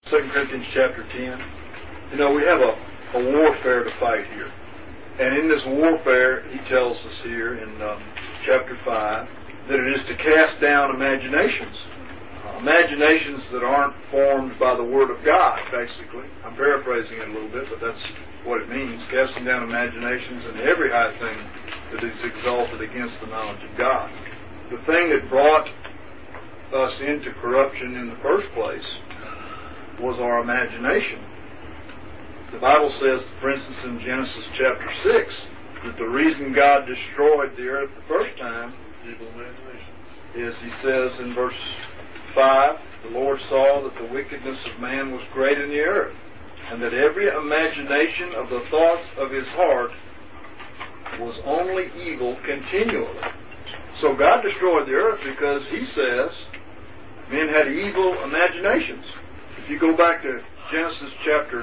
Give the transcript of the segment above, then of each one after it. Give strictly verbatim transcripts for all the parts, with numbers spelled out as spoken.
Second Corinthians chapter ten. You know, we have a, a warfare to fight here. And in this warfare, he tells us here in um, chapter five that it is to cast down imaginations. Uh, imaginations that aren't formed by the Word of God, basically. I'm paraphrasing it a little bit, but that's what it means. Casting down imaginations and every high thing that is exalted against the knowledge of God. The thing that brought us into corruption in the first place was our imagination. The Bible says, for instance, in Genesis chapter six, that the reason God destroyed the earth the first time evil imaginations is, he says in verse five, the Lord saw that the wickedness of man was great in the earth, and that every imagination of the thoughts of his heart was only evil continually. So God destroyed the earth because he says men had evil imaginations. If you go back to Genesis chapter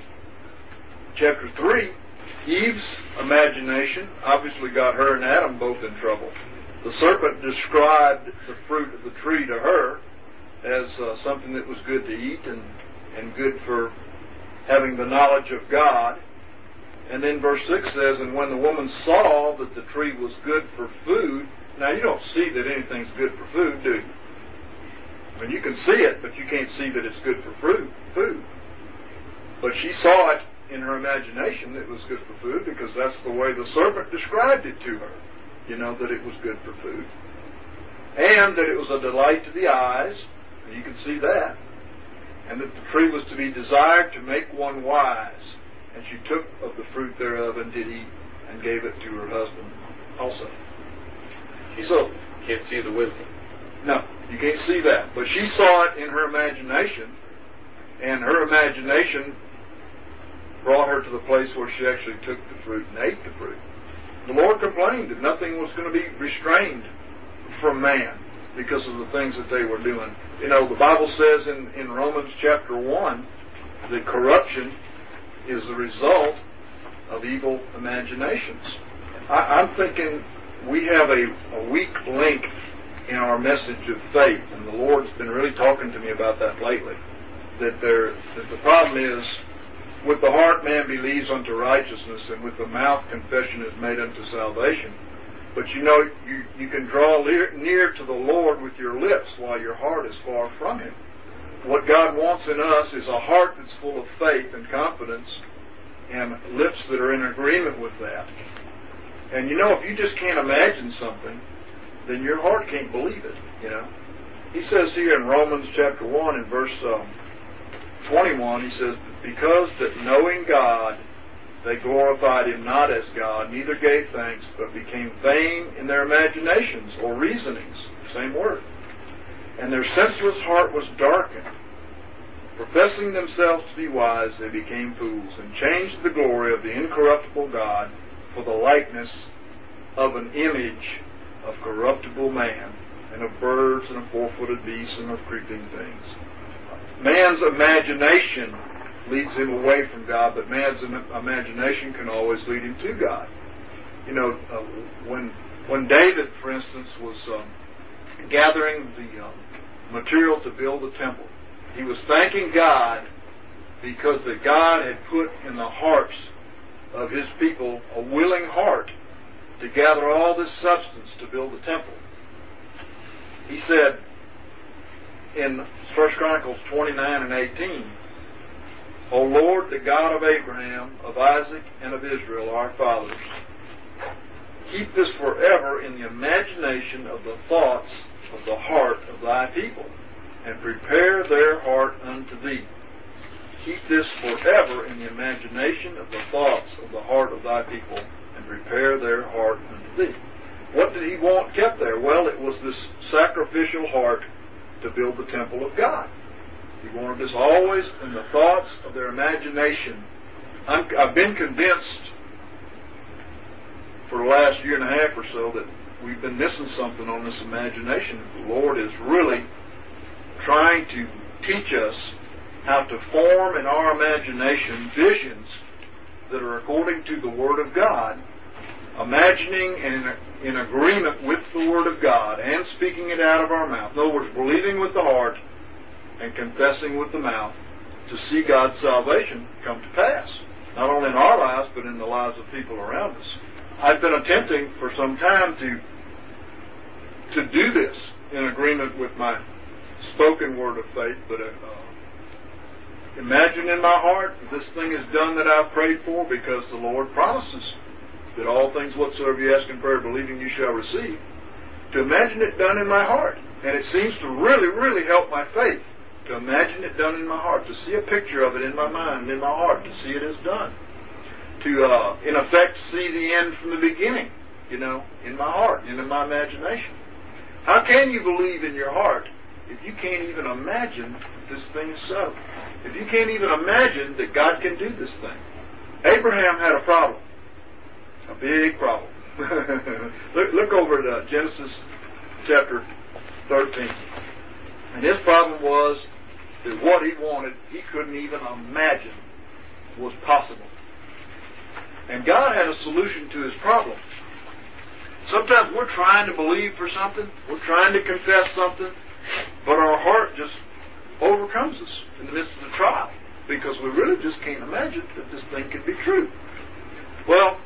chapter three, Eve's imagination obviously got her and Adam both in trouble. The serpent described the fruit of the tree to her as uh, something that was good to eat and, and good for having the knowledge of God. And then verse six says, and when the woman saw that the tree was good for food. Now you don't see that anything's good for food, do you? I mean, you can see it, but you can't see that it's good for fruit, food. But she saw it in her imagination that it was good for food because that's the way the serpent described it to her. You know, that it was good for food. And that it was a delight to the eyes, and you can see that. And that the tree was to be desired to make one wise. And she took of the fruit thereof and did eat, and gave it to her husband also. Can't, so can't see the wisdom. No, you can't see that. But she saw it in her imagination, and her imagination brought her to the place where she actually took the fruit and ate the fruit. The Lord complained that nothing was going to be restrained from man because of the things that they were doing. You know, the Bible says in, in Romans chapter one that corruption is the result of evil imaginations. I, I'm thinking we have a, a weak link in our message of faith, and the Lord's been really talking to me about that lately. That there, that the problem is, with the heart man believes unto righteousness, and with the mouth confession is made unto salvation. But you know, you, you can draw near, near to the Lord with your lips while your heart is far from Him. What God wants in us is a heart that's full of faith and confidence, and lips that are in agreement with that. And you know, if you just can't imagine something, then your heart can't believe it, you know. He says here in Romans chapter one and verse um, twenty-one, he says, because that knowing God, they glorified Him not as God, neither gave thanks, but became vain in their imaginations or reasonings, same word. And their senseless heart was darkened. Professing themselves to be wise, they became fools, and changed the glory of the incorruptible God for the likeness of an image of corruptible man, and of birds, and of four-footed beasts, and of creeping things. Man's imagination leads him away from God, but man's imagination can always lead him to God. You know, uh, when when David, for instance, was um, gathering the um, material to build the temple, he was thanking God because that God had put in the hearts of His people a willing heart to gather all this substance to build the temple. He said in First Chronicles twenty-nine and eighteen, O Lord, the God of Abraham, of Isaac, and of Israel, our fathers, keep this forever in the imagination of the thoughts of the heart of Thy people, and prepare their heart unto Thee. Keep this forever in the imagination of the thoughts of the heart of Thy people, and prepare their heart unto Thee. What did He want kept there? Well, it was this sacrificial heart to build the temple of God. He wanted this always in the thoughts of their imagination. I'm, I've been convinced for the last year and a half or so that we've been missing something on this imagination. The Lord is really trying to teach us how to form in our imagination visions that are according to the Word of God, imagining and in, in agreement with the Word of God and speaking it out of our mouth. In other words, believing with the heart and confessing with the mouth to see God's salvation come to pass, not only in our lives, but in the lives of people around us. I've been attempting for some time to to do this in agreement with my spoken word of faith, but uh, imagine in my heart that this thing is done that I've prayed for, because the Lord promises that all things whatsoever you ask in prayer, believing you shall receive. To imagine it done in my heart. And it seems to really, really help my faith to imagine it done in my heart, to see a picture of it in my mind and in my heart, to see it as done. To, uh, in effect, see the end from the beginning, you know, in my heart and in my imagination. How can you believe in your heart if you can't even imagine this thing is so? If you can't even imagine that God can do this thing? Abraham had a problem. A big problem. look, look over at uh, Genesis chapter thirteen. And his problem was that what he wanted, he couldn't even imagine was possible. And God had a solution to his problem. Sometimes we're trying to believe for something, we're trying to confess something, but our heart just overcomes us in the midst of the trial, because we really just can't imagine that this thing can be true. Well,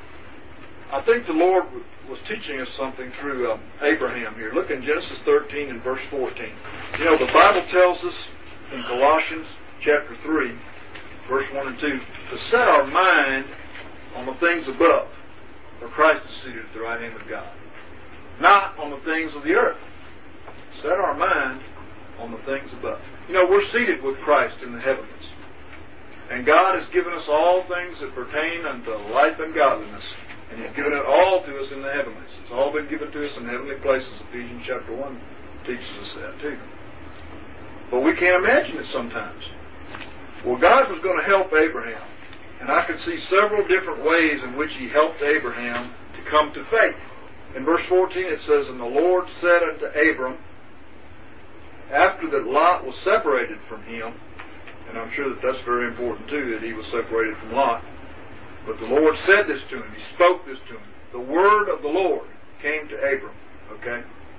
I think the Lord was teaching us something through um, Abraham here. Look in Genesis thirteen and verse fourteen. You know, the Bible tells us in Colossians chapter three, verse one and two, to set our mind on the things above, where Christ is seated at the right hand of God, not on the things of the earth. Set our mind on the things above. You know, we're seated with Christ in the heavens, and God has given us all things that pertain unto life and godliness. And He's given it all to us in the heavenlies. It's all been given to us in heavenly places. Ephesians chapter one teaches us that too. But we can't imagine it sometimes. Well, God was going to help Abraham. And I could see several different ways in which He helped Abraham to come to faith. In verse fourteen it says, "And the Lord said unto Abram," after that Lot was separated from him, and I'm sure that that's very important too, that he was separated from Lot. But the Lord said this to him. He spoke this to him. The word of the Lord came to Abram. Okay?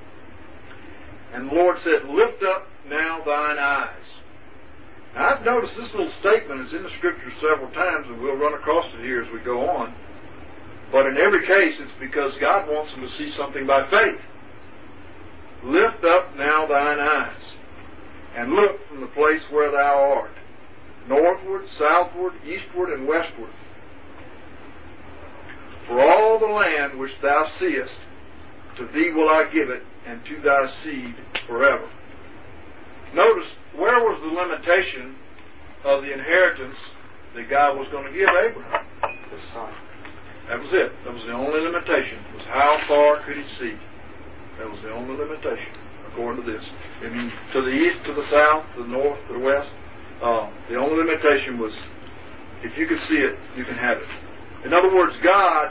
And the Lord said, "Lift up now thine eyes." Now, I've noticed this little statement is in the Scripture several times, and we'll run across it here as we go on. But in every case, it's because God wants them to see something by faith. "Lift up now thine eyes, and look from the place where thou art, northward, southward, eastward, and westward. For all the land which thou seest, to thee will I give it, and to thy seed forever." Notice, where was the limitation of the inheritance that God was going to give Abraham? The sun. That was it. That was the only limitation. Was how far could he see? That was the only limitation, according to this. I mean, to the east, to the south, to the north, to the west. Uh, the only limitation was, if you could see it, you can have it. In other words, God,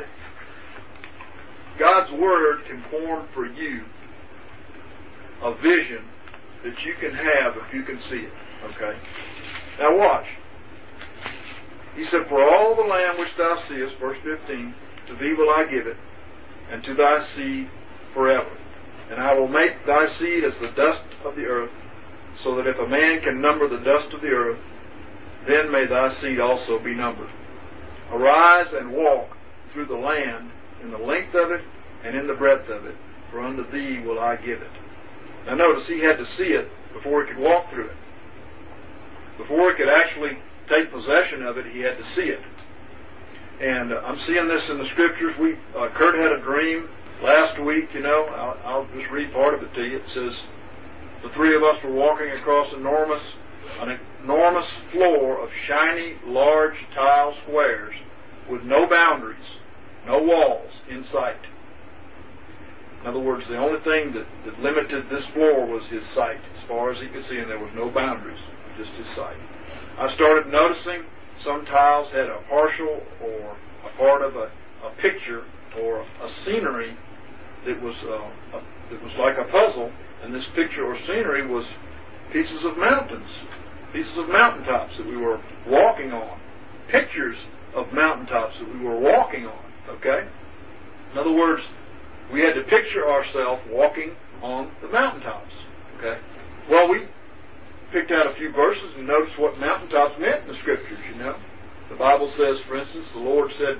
God's Word can form for you a vision that you can have if you can see it. Okay? Now watch. He said, "For all the land which thou seest," verse fifteen, "to thee will I give it, and to thy seed forever. And I will make thy seed as the dust of the earth, so that if a man can number the dust of the earth, then may thy seed also be numbered. Arise and walk through the land in the length of it and in the breadth of it, for unto thee will I give it." Now notice, he had to see it before he could walk through it. Before he could actually take possession of it, he had to see it. And uh, I'm seeing this in the Scriptures. We uh, Kurt had a dream last week, you know. I'll, I'll just read part of it to you. It says, "The three of us were walking across enormous, an enormous floor of shiny, large tile squares with no boundaries, no walls in sight." In other words, the only thing that, that limited this floor was his sight, as far as he could see, and there was no boundaries, just his sight. I started noticing some tiles had a partial or a part of a, a picture or a scenery that was uh, a, that was like a puzzle, and this picture or scenery was pieces of mountains, pieces of mountaintops that we were walking on, pictures of mountaintops that we were walking on. Okay? In other words, we had to picture ourselves walking on the mountaintops. Okay? Well, we picked out a few verses and noticed what mountaintops meant in the Scriptures, you know. The Bible says, for instance, the Lord said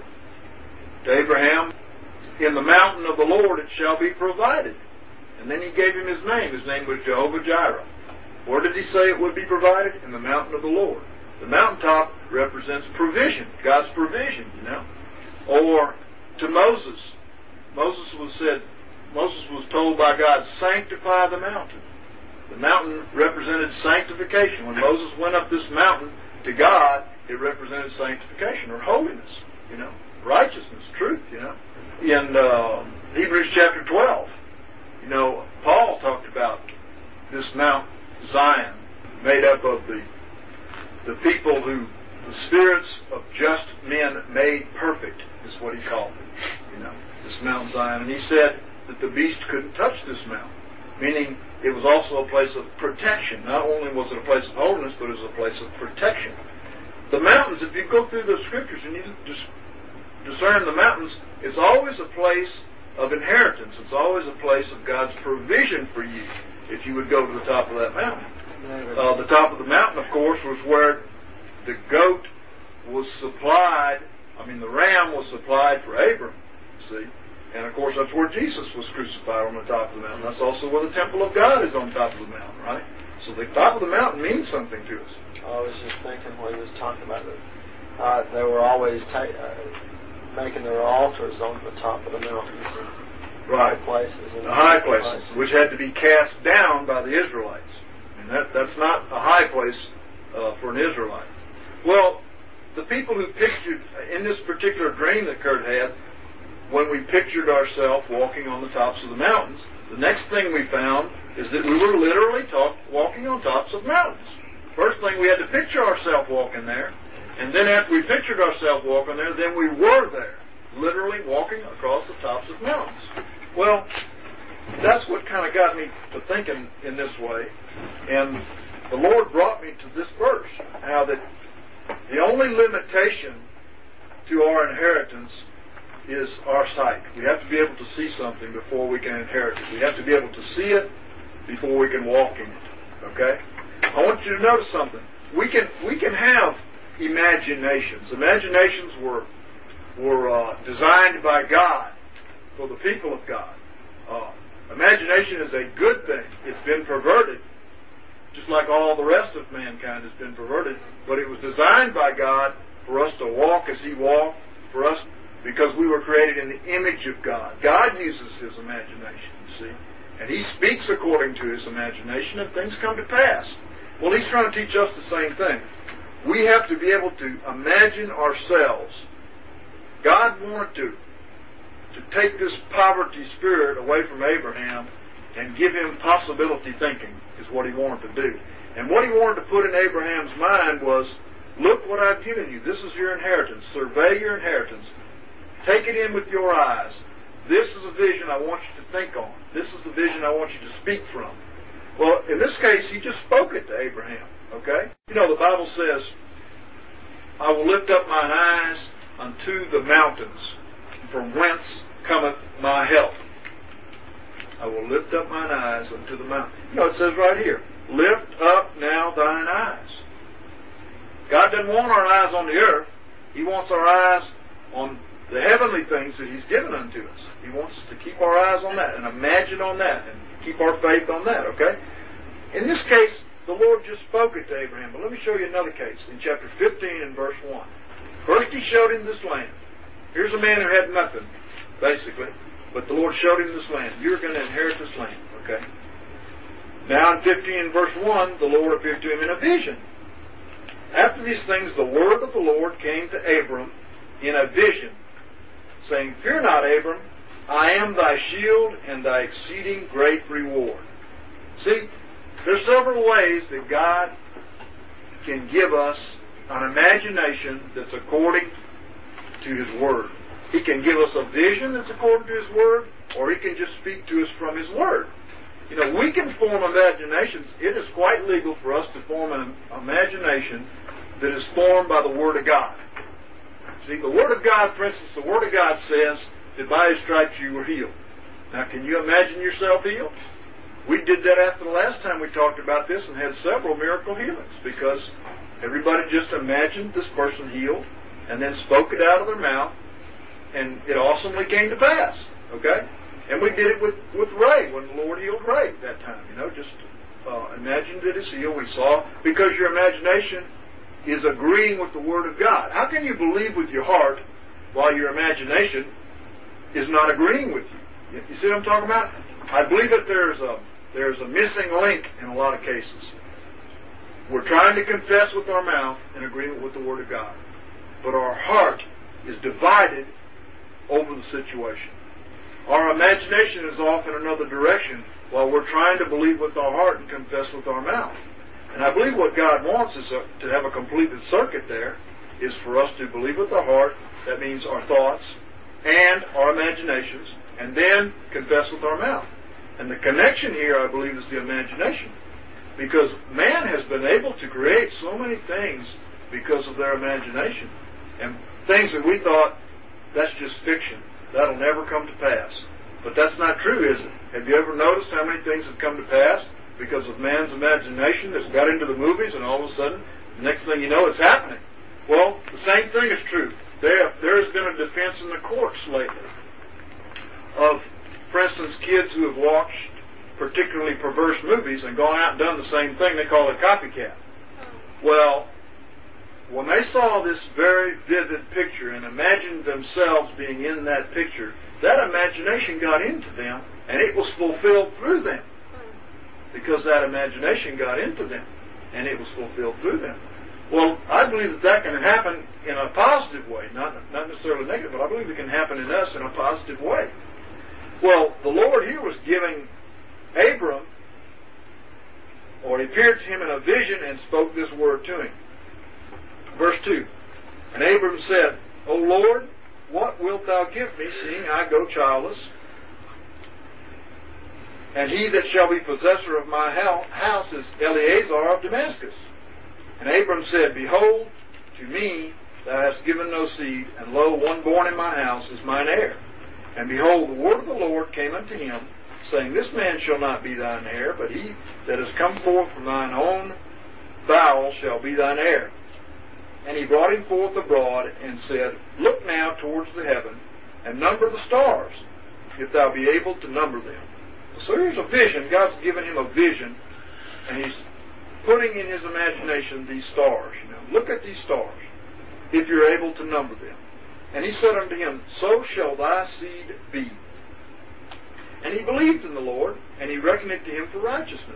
to Abraham, in the mountain of the Lord it shall be provided. And then he gave him his name. His name was Jehovah Jireh. Where did he say it would be provided? In the mountain of the Lord. The mountaintop represents provision, God's provision, you know. Or to Moses, Moses was said, Moses was told by God, sanctify the mountain. The mountain represented sanctification. When Moses went up this mountain to God, it represented sanctification or holiness, you know, righteousness, truth, you know. In uh, Hebrews chapter twelve, you know, Paul talked about this Mount Zion made up of the the people who, the spirits of just men made perfect, is what he called it, you know, this Mount Zion. And he said that the beast couldn't touch this mountain, meaning it was also a place of protection. Not only was it a place of holiness, but it was a place of protection. The mountains, if you go through the Scriptures and you just discern the mountains, it's always a place of inheritance. It's always a place of God's provision for you if you would go to the top of that mountain. Uh, the top of the mountain, of course, was where the goat was supplied. I mean, the ram was supplied for Abram, see? And, of course, that's where Jesus was crucified, on the top of the mountain. That's also where the temple of God is, on top of the mountain, right? So the top of the mountain means something to us. I was just thinking when he was talking about it, uh, they were always ta- uh, making their altars on the top of the mountains. Right. High places. The high places, places, which had to be cast down by the Israelites. And that, that's not a high place uh, for an Israelite. Well, the people who pictured, in this particular dream that Kurt had, when we pictured ourselves walking on the tops of the mountains, the next thing we found is that we were literally talk, walking on tops of mountains. First thing, we had to picture ourselves walking there. And then after we pictured ourselves walking there, then we were there, literally walking across the tops of mountains. Well, that's what kind of got me to thinking in this way. And the Lord brought me to this verse, how that the only limitation to our inheritance is our sight. We have to be able to see something before we can inherit it. We have to be able to see it before we can walk in it. Okay? I want you to notice something. We can we can have imaginations. Imaginations were were uh, designed by God for the people of God. Uh, imagination is a good thing. It's been perverted, just like all the rest of mankind has been perverted. But it was designed by God for us to walk as He walked, for us, because we were created in the image of God. God uses His imagination, you see. And He speaks according to His imagination, and things come to pass. Well, He's trying to teach us the same thing. We have to be able to imagine ourselves. God wanted to, to take this poverty spirit away from Abraham and give him possibility thinking, is what He wanted to do. And what He wanted to put in Abraham's mind was, look what I've given you. This is your inheritance. Survey your inheritance. Take it in with your eyes. This is a vision I want you to think on. This is the vision I want you to speak from. Well, in this case, He just spoke it to Abraham. Okay? You know, the Bible says, I will lift up mine eyes unto the mountains, from whence cometh my help. I will lift up mine eyes unto the mountains. You know, it says right here, lift up now thine eyes. God doesn't want our eyes on the earth. He wants our eyes on the heavenly things that He's given unto us. He wants us to keep our eyes on that and imagine on that and keep our faith on that, okay? In this case, the Lord just spoke it to Abraham. But let me show you another case in chapter fifteen and verse one. First He showed him this land. Here's a man who had nothing, basically, but the Lord showed him this land. You're going to inherit this land, okay? Now in fifteen and verse one, the Lord appeared to him in a vision. After these things, the word of the Lord came to Abram in a vision, saying, Fear not, Abram, I am thy shield and thy exceeding great reward. See, there's several ways that God can give us an imagination that's according to His Word. He can give us a vision that's according to His Word, or He can just speak to us from His Word. You know, we can form imaginations. It is quite legal for us to form an imagination that is formed by the Word of God. See, the Word of God, for instance, the Word of God says that by His stripes you were healed. Now, can you imagine yourself healed? we did that after the last time we talked about this and had several miracle healings because everybody just imagined this person healed and then spoke it out of their mouth, and it awesomely came to pass. Okay? And we did it with, with Ray when the Lord healed Ray that time. You know, just uh, imagined it as healed. We saw, because your imagination is agreeing with the Word of God. How can you believe with your heart while your imagination is not agreeing with you? You see what I'm talking about? I believe that there's a there's a missing link in a lot of cases. We're trying to confess with our mouth in agreement with the Word of God, but our heart is divided over the situation. Our imagination is off in another direction while we're trying to believe with our heart and confess with our mouth. And I believe what God wants is a, to have a completed circuit there, is for us to believe with our heart, that means our thoughts, and our imaginations, and then confess with our mouth. And the connection here, I believe, is the imagination. Because man has been able to create so many things because of their imagination. And things that we thought, that's just fiction. That'll never come to pass. But that's not true, is it? Have you ever noticed how many things have come to pass because of man's imagination that's got into the movies, and all of a sudden, the next thing you know, it's happening? Well, the same thing is true. There, there has been a defense in the courts lately of, for instance, kids who have watched particularly perverse movies and gone out and done the same thing. They call it copycat. Well, when they saw this very vivid picture and imagined themselves being in that picture, that imagination got into them, and it was fulfilled through them. Because that imagination got into them, and it was fulfilled through them. Well, I believe that that can happen in a positive way, not, not necessarily negative, but I believe it can happen in us in a positive way. Well, the Lord here was giving Abram, or he appeared to him in a vision and spoke this word to him. Verse two, and Abram said, O Lord, what wilt thou give me, seeing I go childless? And he that shall be possessor of my house is Eleazar of Damascus. And Abram said, Behold, to me thou hast given no seed, and lo, one born in my house is mine heir. And behold, the word of the Lord came unto him, saying, This man shall not be thine heir, but he that has come forth from thine own bowels shall be thine heir. And he brought him forth abroad, and said, Look now towards the heaven, and number the stars, if thou be able to number them. So here's a vision. God's given him a vision, and he's putting in his imagination these stars. You know, look at these stars, if you're able to number them. And he said unto him, So shall thy seed be. And he believed in the Lord, and he reckoned it to him for righteousness.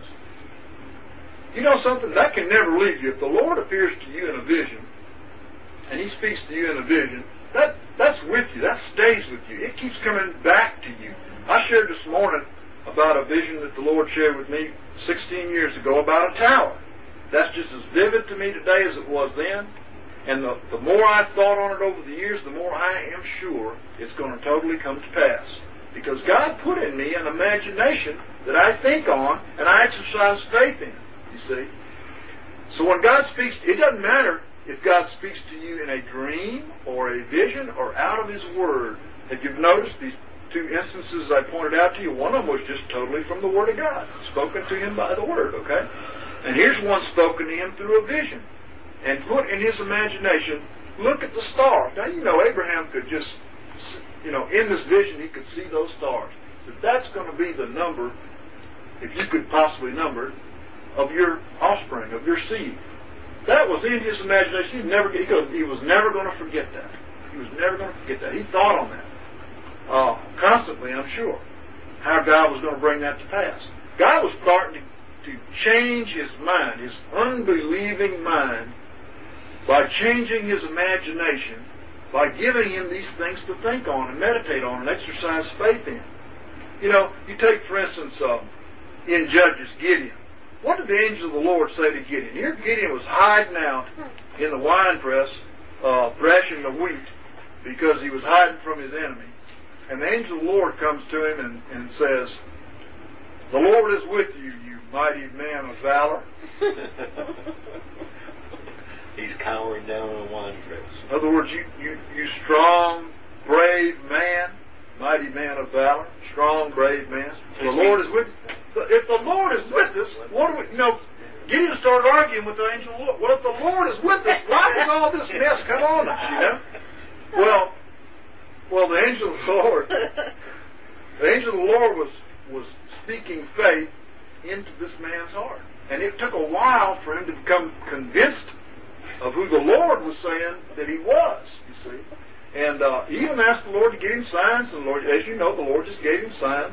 You know something? That can never leave you. If the Lord appears to you in a vision, and he speaks to you in a vision, that, that's with you. That stays with you. It keeps coming back to you. I shared this morning about a vision that the Lord shared with me sixteen years ago about a tower. That's just as vivid to me today as it was then. And the, the more I've thought on it over the years, the more I am sure it's going to totally come to pass. Because God put in me an imagination that I think on and I exercise faith in, you see. So when God speaks, it doesn't matter if God speaks to you in a dream or a vision or out of His Word. Have you noticed these two instances I pointed out to you? One of them was just totally from the Word of God, spoken to him by the Word, okay? And here's one spoken to him through a vision and put in his imagination, look at the stars. Now, you know, Abraham could just, you know, in this vision, he could see those stars. So that's going to be the number, if you could possibly number it, of your offspring, of your seed. That was in his imagination. He never, he, could, he was never going to forget that. He was never going to forget that. He thought on that uh, constantly, I'm sure, how God was going to bring that to pass. God was starting to, to change his mind, his unbelieving mind, by changing his imagination, by giving him these things to think on and meditate on and exercise faith in. You know, you take, for instance, uh, in Judges, Gideon. What did the angel of the Lord say to Gideon? Here Gideon was hiding out in the winepress, uh, thrashing the wheat, because he was hiding from his enemy. And the angel of the Lord comes to him and, and says, The Lord is with you, you mighty man of valor. He's cowering down in a wine press. In other words, you, you, you strong, brave man, mighty man of valor, strong, brave man. The Lord is with you. the, if the Lord is with us, what do we, you know, Gideon started arguing with the angel of the Lord. Well, if the Lord is with us, why does all this mess come on us, you know? Well, well, the angel of the Lord, the angel of the Lord was, was speaking faith into this man's heart. And it took a while for him to become convinced of who the Lord was saying that he was, you see. And uh, he even asked the Lord to give him signs, and the Lord, as you know, the Lord just gave him signs.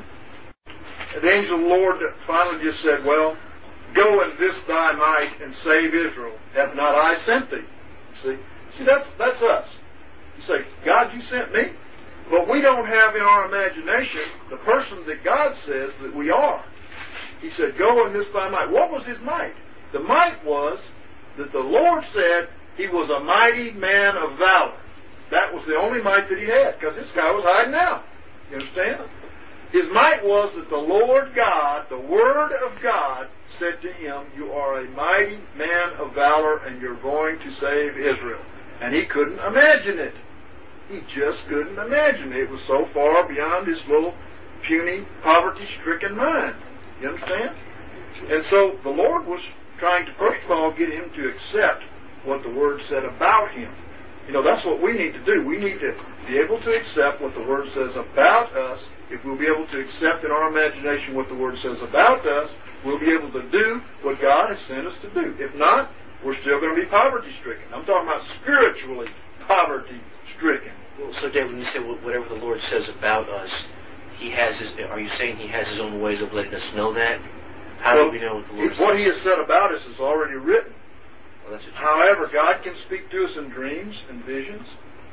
And the angel of the Lord finally just said, well, go in this thy might and save Israel. Have not I sent thee? You see, see that's that's us. You say, God, you sent me? But we don't have in our imagination the person that God says that we are. He said, go in this thy might. What was his might? The might was that the Lord said he was a mighty man of valor. That was the only might that he had, because this guy was hiding out. You understand? His might was that the Lord God, the Word of God, said to him, you are a mighty man of valor, and you're going to save Israel. And he couldn't imagine it. He just couldn't imagine it. It was so far beyond his little puny, poverty-stricken mind. You understand? And so the Lord was trying to, first of all, get him to accept what the Word said about him. You know, that's what we need to do. We need to be able to accept what the Word says about us. If we'll be able to accept in our imagination what the Word says about us, we'll be able to do what God has sent us to do. If not, we're still going to be poverty-stricken. I'm talking about spiritually poverty-stricken. Well, so, Dad, when you say whatever the Lord says about us, He has His, are you saying He has His own ways of letting us know that? How well, do we know what the Lord says? What He has said about us is already written. Well, that's what However, God can speak to us in dreams and visions,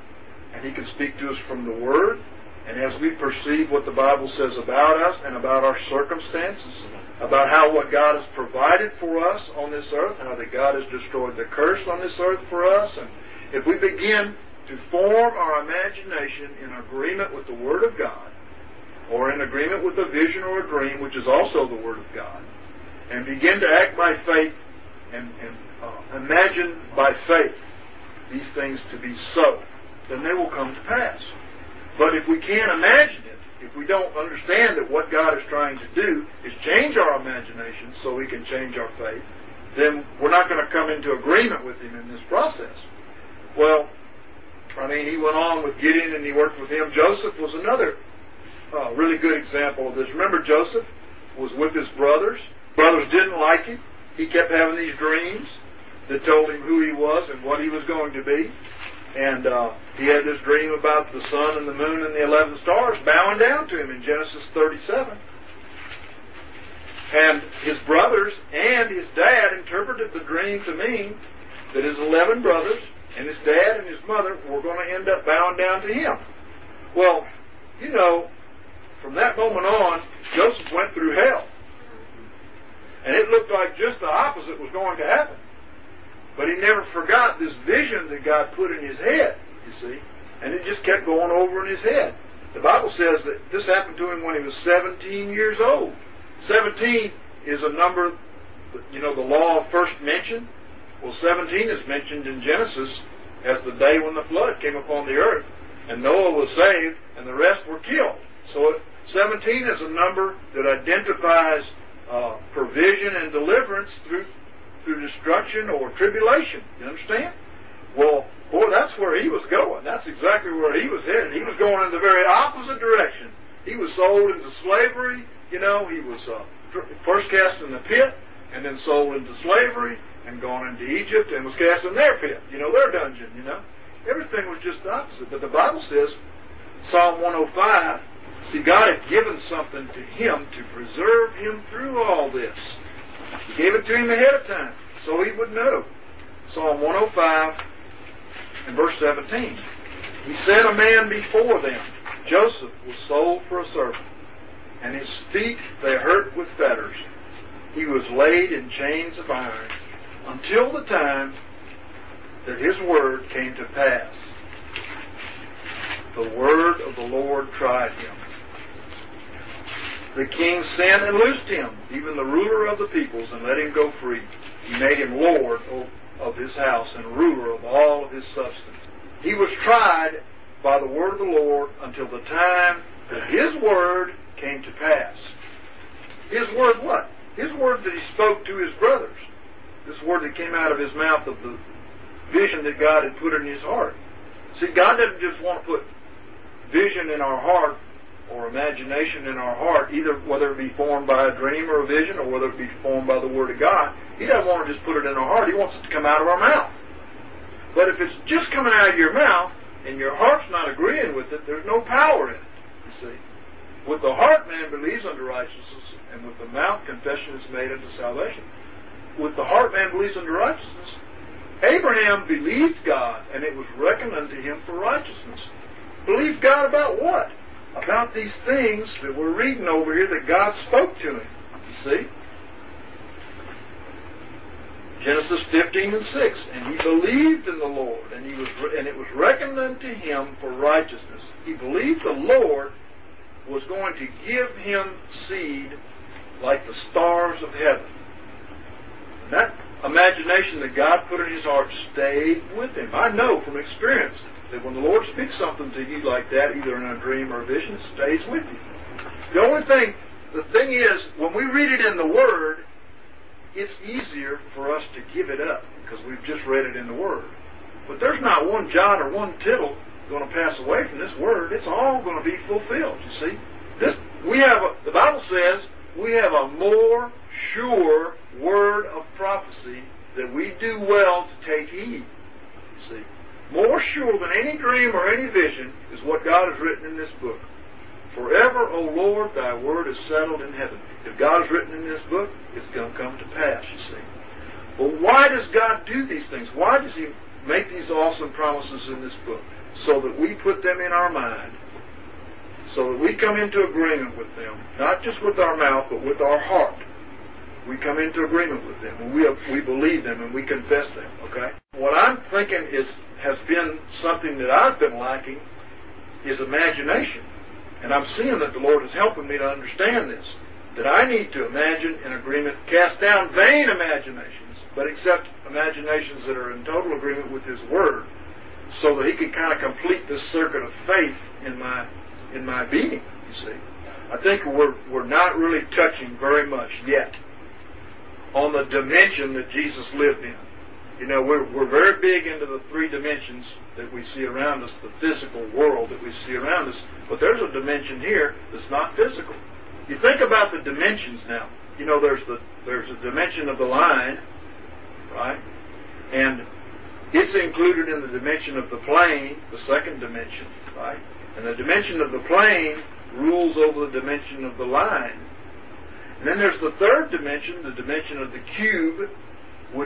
and He can speak to us from the Word. And as we perceive what the Bible says about us and about our circumstances, about how what God has provided for us on this earth, how that God has destroyed the curse on this earth for us, and if we begin to form our imagination in agreement with the Word of God, or in agreement with a vision or a dream, which is also the Word of God, and begin to act by faith and, and uh, imagine by faith these things to be so, then they will come to pass. But if we can't imagine it, if we don't understand that what God is trying to do is change our imagination so we can change our faith, then we're not going to come into agreement with Him in this process. Well, I mean, he went on with Gideon and he worked with him. Joseph was another uh, really good example of this. Remember, Joseph was with his brothers. Brothers didn't like him. He kept having these dreams that told him who he was and what he was going to be. And uh, he had this dream about the sun and the moon and the eleven stars bowing down to him in Genesis thirty-seven. And his brothers and his dad interpreted the dream to mean that his eleven brothers and his dad and his mother were going to end up bowing down to him. Well, you know, from that moment on, Joseph went through hell. And it looked like just the opposite was going to happen. But he never forgot this vision that God put in his head, you see. And it just kept going over in his head. The Bible says that this happened to him when he was seventeen years old. seventeen is a number, you know, the law first mentioned. Well, seventeen is mentioned in Genesis as the day when the flood came upon the earth. And Noah was saved, and the rest were killed. So seventeen is a number that identifies uh, provision and deliverance through through destruction or tribulation. You understand? Well, boy, that's where he was going. That's exactly where he was headed. He was going in the very opposite direction. He was sold into slavery. You know, he was uh, first cast in the pit, and then sold into slavery, and gone into Egypt, and was cast in their pit, you know, their dungeon, you know. Everything was just the opposite. But the Bible says, Psalm one oh five, see, God had given something to him to preserve him through all this. He gave it to him ahead of time, so he would know. Psalm one oh five and verse seventeen. He set a man before them. Joseph was sold for a servant, and his feet they hurt with fetters. He was laid in chains of iron until the time that his word came to pass. The word of the Lord tried him. The king sent and loosed him, even the ruler of the peoples, and let him go free. He made him lord of his house and ruler of all of his substance. He was tried by the word of the Lord until the time that his word came to pass. His word what? His word that he spoke to his brothers. This word that came out of his mouth of the vision that God had put in his heart. See, God doesn't just want to put vision in our heart or imagination in our heart, either whether it be formed by a dream or a vision or whether it be formed by the Word of God. He doesn't want to just put it in our heart. He wants it to come out of our mouth. But if it's just coming out of your mouth and your heart's not agreeing with it, there's no power in it, you see. With the heart man believes unto righteousness, and with the mouth confession is made unto salvation. With the heart man believes unto righteousness. Abraham believed God, and it was reckoned unto him for righteousness. Believed God about what? About these things that we're reading over here that God spoke to him. You see? Genesis fifteen and six. And he believed in the Lord, and he was, and it was reckoned unto him for righteousness. He believed the Lord was going to give him seed like the stars of heaven. And that imagination that God put in his heart stayed with him. I know from experience that when the Lord speaks something to you like that, either in a dream or a vision, it stays with you. The only thing, the thing is, when we read it in the Word, it's easier for us to give it up because we've just read it in the Word. But there's not one jot or one tittle going to pass away from this Word. It's all going to be fulfilled, you see. This, we have a, the Bible says we have a more sure word of prophecy that we do well to take heed, you see. More sure than any dream or any vision is what God has written in this book. Forever, O Lord, thy word is settled in heaven. If God has written in this book, it's going to come to pass, you see. But why does God do these things? Why does he make these awesome promises in this book? So that we put them in our mind. So that we come into agreement with them. Not just with our mouth, but with our heart. We come into agreement with them. And we, we believe them and we confess them, okay? What I'm thinking is has been something that I've been lacking is imagination. And I'm seeing that the Lord is helping me to understand this. That I need to imagine in agreement, cast down vain imaginations, but accept imaginations that are in total agreement with His Word, so that He can kind of complete this circuit of faith in my in my being, you see. I think we're we're not really touching very much yet on the dimension that Jesus lived in. You know, we're, we're very big into the three dimensions that we see around us, the physical world that we see around us, but there's a dimension here that's not physical. You think about the dimensions now. You know, there's the there's a dimension of the line, right? And it's included in the dimension of the plane, the second dimension, right? And the dimension of the plane rules over the dimension of the line. And then there's the third dimension, the dimension of the cube, which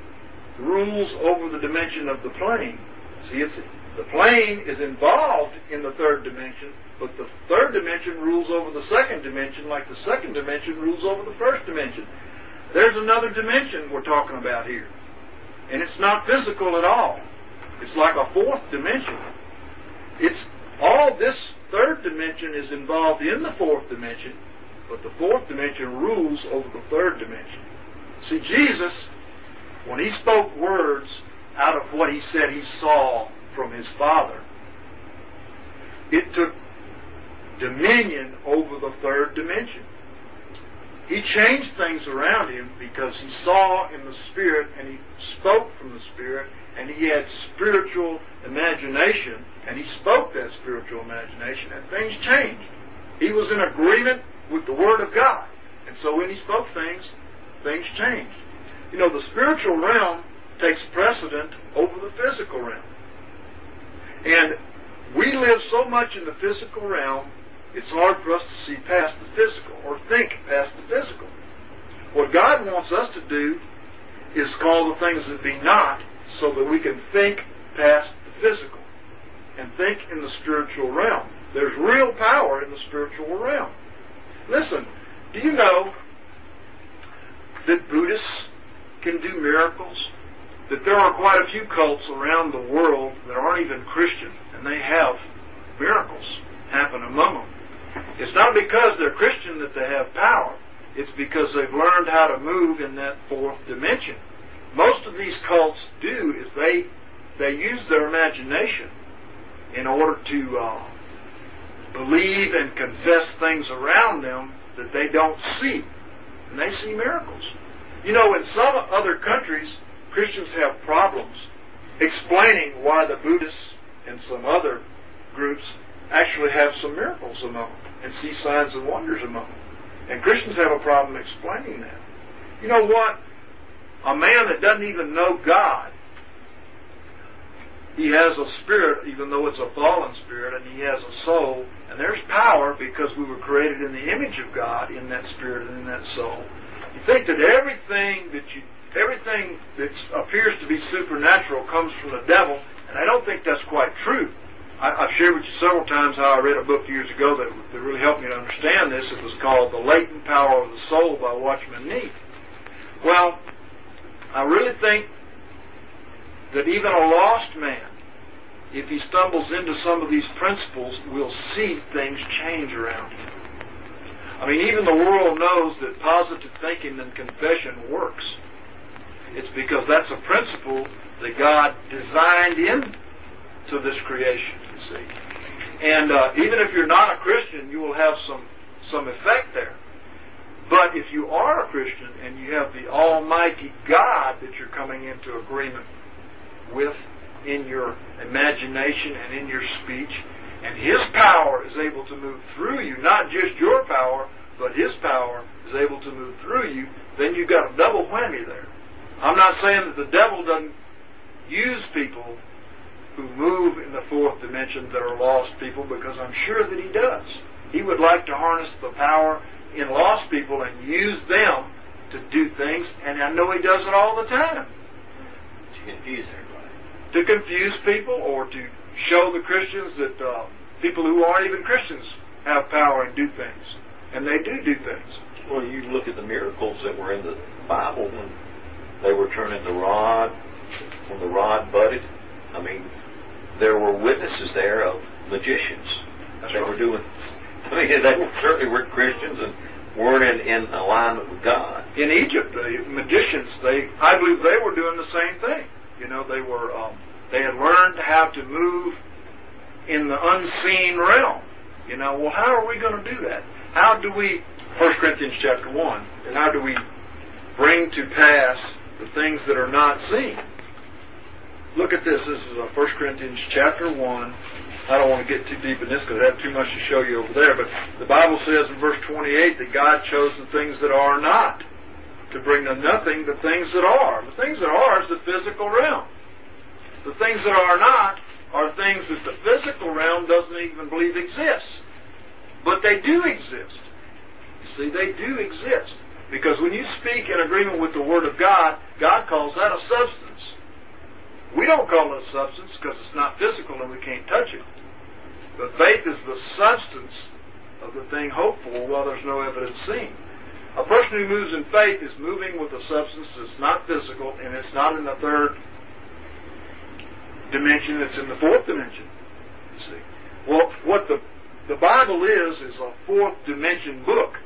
rules over the dimension of the plane. See, it's, the plane is involved in the third dimension, but the third dimension rules over the second dimension like the second dimension rules over the first dimension. There's another dimension we're talking about here. And it's not physical at all. It's like a fourth dimension. It's all this third dimension is involved in the fourth dimension, but the fourth dimension rules over the third dimension. See, Jesus, when He spoke words out of what He said He saw from His Father, it took dominion over the third dimension. He changed things around Him because He saw in the Spirit and He spoke from the Spirit, and He had spiritual imagination, and He spoke that spiritual imagination, and things changed. He was in agreement with the Word of God, and so when He spoke things, things changed. You know, the spiritual realm takes precedent over the physical realm. And we live so much in the physical realm, it's hard for us to see past the physical or think past the physical. What God wants us to do is call the things that be not, so that we can think past the physical and think in the spiritual realm. There's real power in the spiritual realm. Listen, do you know that Buddhists can do miracles? That there are quite a few cults around the world that aren't even Christian, and they have miracles happen among them. It's not because they're Christian that they have power. It's because they've learned how to move in that fourth dimension. Most of these cults do is they they use their imagination in order to uh, believe and confess things around them that they don't see. and they see miracles. You know, in some other countries, Christians have problems explaining why the Buddhists and some other groups actually have some miracles among them and see signs and wonders among them. And Christians have a problem explaining that. You know what? A man that doesn't even know God, he has a spirit, even though it's a fallen spirit, and he has a soul, and there's power because we were created in the image of God in that spirit and in that soul. You think that everything that you, everything that appears to be supernatural comes from the devil, and I don't think that's quite true. I, I've shared with you several times how I read a book years ago that, that really helped me to understand this. It was called The Latent Power of the Soul by Watchman Nee. Well, I really think that even a lost man, if he stumbles into some of these principles, will see things change around him. I mean, even the world knows that positive thinking and confession works. It's because that's a principle that God designed into this creation, you see. And uh, even if you're not a Christian, you will have some, some effect there. But if you are a Christian and you have the Almighty God that you're coming into agreement with in your imagination and in your speech, and His power is able to move through you, not just your power, but His power is able to move through you, then you've got a double whammy there. I'm not saying that the devil doesn't use people who move in the fourth dimension that are lost people, because I'm sure that he does. He would like to harness the power in lost people and use them to do things, and I know he does it all the time. To confuse everybody. To confuse people, or to show the Christians that uh, people who aren't even Christians have power and do things. And they do do things. Well, you look at the miracles that were in the Bible when they were turning the rod, when the rod budded. I mean, there were witnesses there of magicians. That's they right. were doing, I mean, they were, certainly were Christians and weren't in, in alignment with God. In Egypt, the magicians, they, I believe they were doing the same thing. You know, they were, um, they had learned how to move in the unseen realm. You know, well, how are we going to do that? How do we, First Corinthians chapter one, how do we bring to pass the things that are not seen? Look at this. This is First Corinthians chapter one. I don't want to get too deep in this because I have too much to show you over there. But the Bible says in verse twenty-eight that God chose the things that are not to bring to nothing the things that are. The things that are is the physical realm. The things that are not are things that the physical realm doesn't even believe exist. But they do exist. You see, they do exist. Because when you speak in agreement with the Word of God, God calls that a substance. We don't call it a substance because it's not physical and we can't touch it. But faith is the substance of the thing hoped for while there's no evidence seen. A person who moves in faith is moving with a substance that's not physical, and it's not in the third dimension, it's in the fourth dimension. You see. Well, what the the Bible is is a fourth dimension book.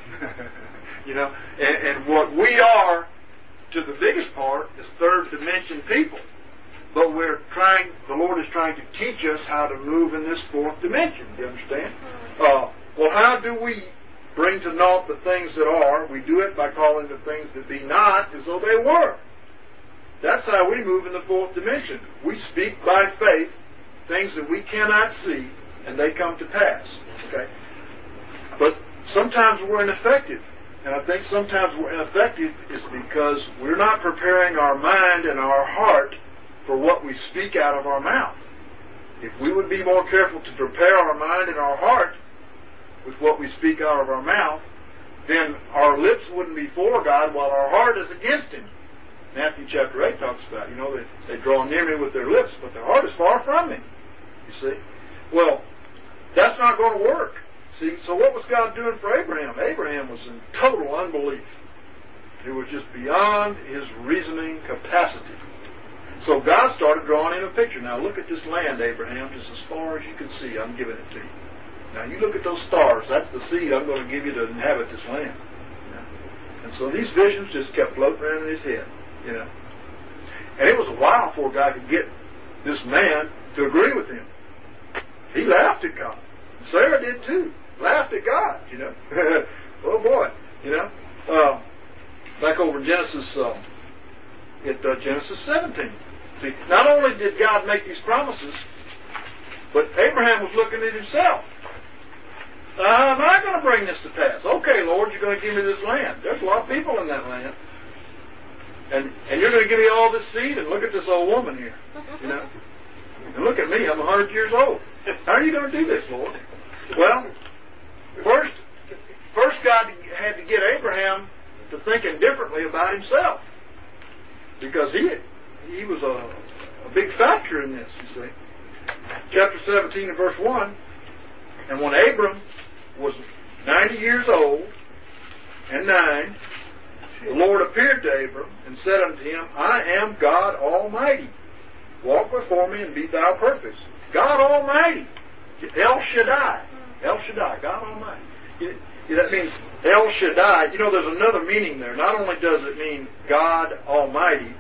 You know, and, and what we are, to the biggest part, is third dimension people. But we're trying, the Lord is trying to teach us how to move in this fourth dimension. Do you understand? Uh, well, how do we bring to naught the things that are? We do it by calling the things that be not as though they were. That's how we move in the fourth dimension. We speak by faith things that we cannot see, and they come to pass. Okay? But sometimes we're ineffective. And I think sometimes we're ineffective is because we're not preparing our mind and our heart for what we speak out of our mouth. If we would be more careful to prepare our mind and our heart with what we speak out of our mouth, then our lips wouldn't be for God while our heart is against Him. Matthew chapter eight talks about, you know, they, they draw near me with their lips, but their heart is far from me. You see? Well, that's not going to work. See, so what was God doing for Abraham? Abraham was in total unbelief. It was just beyond his reasoning capacity. So God started drawing him a picture. Now look at this land, Abraham, just as far as you can see. I'm giving it to you. Now you look at those stars. That's the seed I'm going to give you to inhabit this land. You know? And so these visions just kept floating around in his head. You know, and it was a while before God could get this man to agree with him. He laughed at God. Sarah did too. Laughed at God, you know. Oh boy, you know. uh, back over in Genesis, uh, at uh, Genesis seventeen. See, not only did God make these promises, but Abraham was looking at himself. Uh, how am I going to bring this to pass? Okay, Lord, you're going to give me this land. There's a lot of people in that land. And and you're going to give me all this seed, and look at this old woman here. You know? And look at me, I'm a hundred years old. How are you going to do this, Lord? Well, first, first God had to get Abraham to thinking differently about himself. Because he he was a, a big factor in this, you see. Chapter seventeen and verse one, and when Abram was ninety years old and nine, the Lord appeared to Abram and said unto him, I am God Almighty. Walk before me and be thou perfect. God Almighty. El Shaddai. El Shaddai. God Almighty. That means El Shaddai. You know, there's another meaning there. Not only does it mean God Almighty,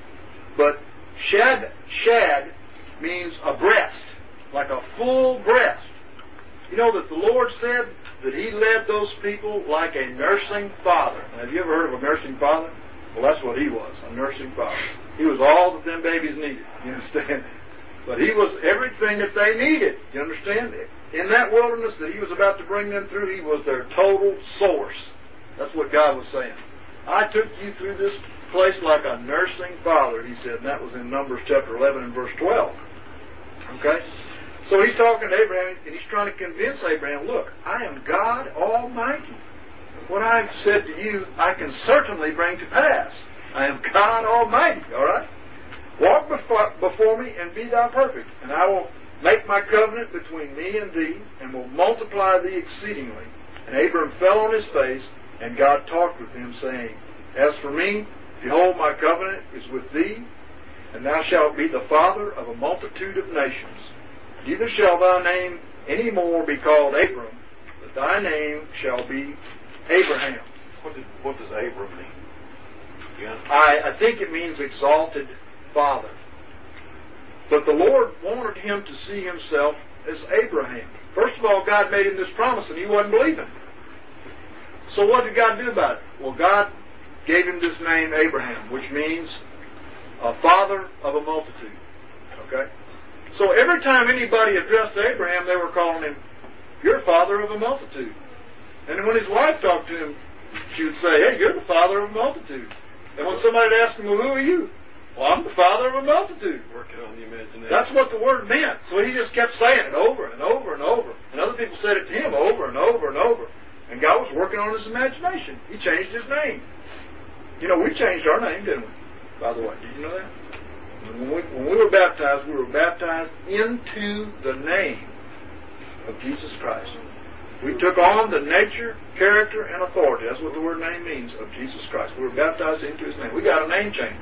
but Shad, Shad means a breast. Like a full breast. You know that the Lord said that He led those people like a nursing father. Now, have you ever heard of a nursing father? Well, that's what He was, a nursing father. He was all that them babies needed, you understand? But He was everything that they needed, you understand? In that wilderness that He was about to bring them through, He was their total source. That's what God was saying. I took you through this place like a nursing father, He said, and that was in Numbers chapter eleven and verse twelve. Okay? So He's talking to Abraham, and He's trying to convince Abraham, look, I am God Almighty. What I've said to you, I can certainly bring to pass. I am God Almighty, all right? Walk before, before me and be thou perfect, and I will make my covenant between me and thee, and will multiply thee exceedingly. And Abram fell on his face, and God talked with him, saying, As for me, behold, my covenant is with thee, and thou shalt be the father of a multitude of nations. Neither shall thy name any more be called Abram, but thy name shall be Abraham. What, did, what does Abram mean? Yeah. I, I think it means exalted father. But the Lord wanted him to see himself as Abraham. First of all, God made him this promise, and he wasn't believing. So what did God do about it? Well, God gave him this name Abraham, which means a father of a multitude. Okay? So every time anybody addressed Abraham, they were calling him, you're father of a multitude. And when his wife talked to him, she would say, hey, you're the father of a multitude. And when somebody would ask him, well, who are you? Well, I'm the father of a multitude. Working on the imagination. That's what the word meant. So he just kept saying it over and over and over. And other people said it to him over and over and over. And God was working on his imagination. He changed his name. You know, we changed our name, didn't we? By the way, did you know that? When we, when we were baptized, we were baptized into the name of Jesus Christ. We took on the nature, character, and authority. That's what the word name means, of Jesus Christ. We were baptized into His name. We got a name change.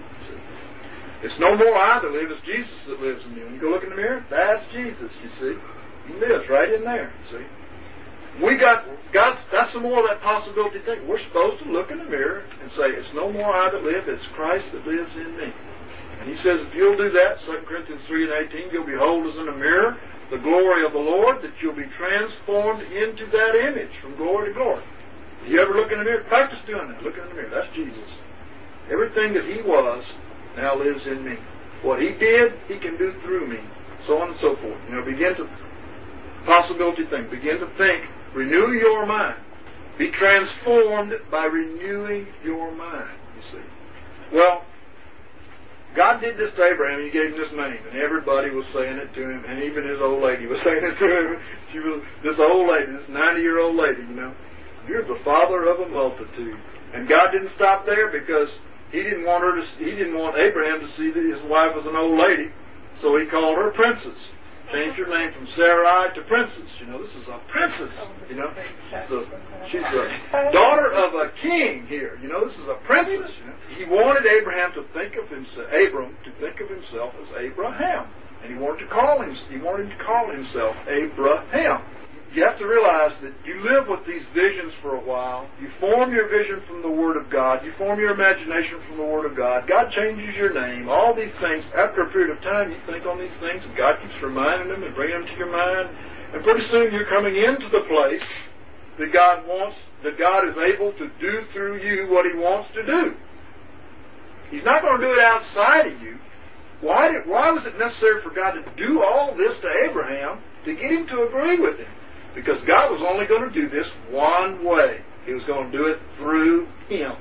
It's no more I that live, it's Jesus that lives in me. When you go look in the mirror, that's Jesus, you see. He lives right in there, you see. We got, God's, that's some more of that possibility thing. We're supposed to look in the mirror and say, it's no more I that live, it's Christ that lives in me. And He says, if you'll do that, Second Corinthians three and eighteen, you'll behold as in a mirror the glory of the Lord, that you'll be transformed into that image from glory to glory. Do you ever look in the mirror? Practice doing that. Look in the mirror. That's Jesus. Everything that He was now lives in me. What He did, He can do through me. So on and so forth. You know, begin to, possibility thing, begin to think, renew your mind. Be transformed by renewing your mind, you see. Well, God did this to Abraham. He gave him this name, and everybody was saying it to him, and even his old lady was saying it to him. She was this old lady, this ninety-year-old lady, you know. You're the father of a multitude. And God didn't stop there because He didn't want her to. He didn't want Abraham to see that his wife was an old lady, so He called her Princess. Changed her name from Sarai to Princess. You know, this is a princess. You know, she's a, she's a daughter of a king here. You know, this is a princess. You know? He wanted Abraham to think of himself, Abram to think of himself as Abraham, and he wanted to call him. He wanted to call himself Abraham. You have to realize that you live with these visions for a while. You form your vision from the Word of God. You form your imagination from the Word of God. God changes your name. All these things, after a period of time, you think on these things, and God keeps reminding them and bringing them to your mind. And pretty soon you're coming into the place that God wants, that God is able to do through you what He wants to do. He's not going to do it outside of you. Why did, why was it necessary for God to do all this to Abraham to get him to agree with Him? Because God was only going to do this one way. He was going to do it through him.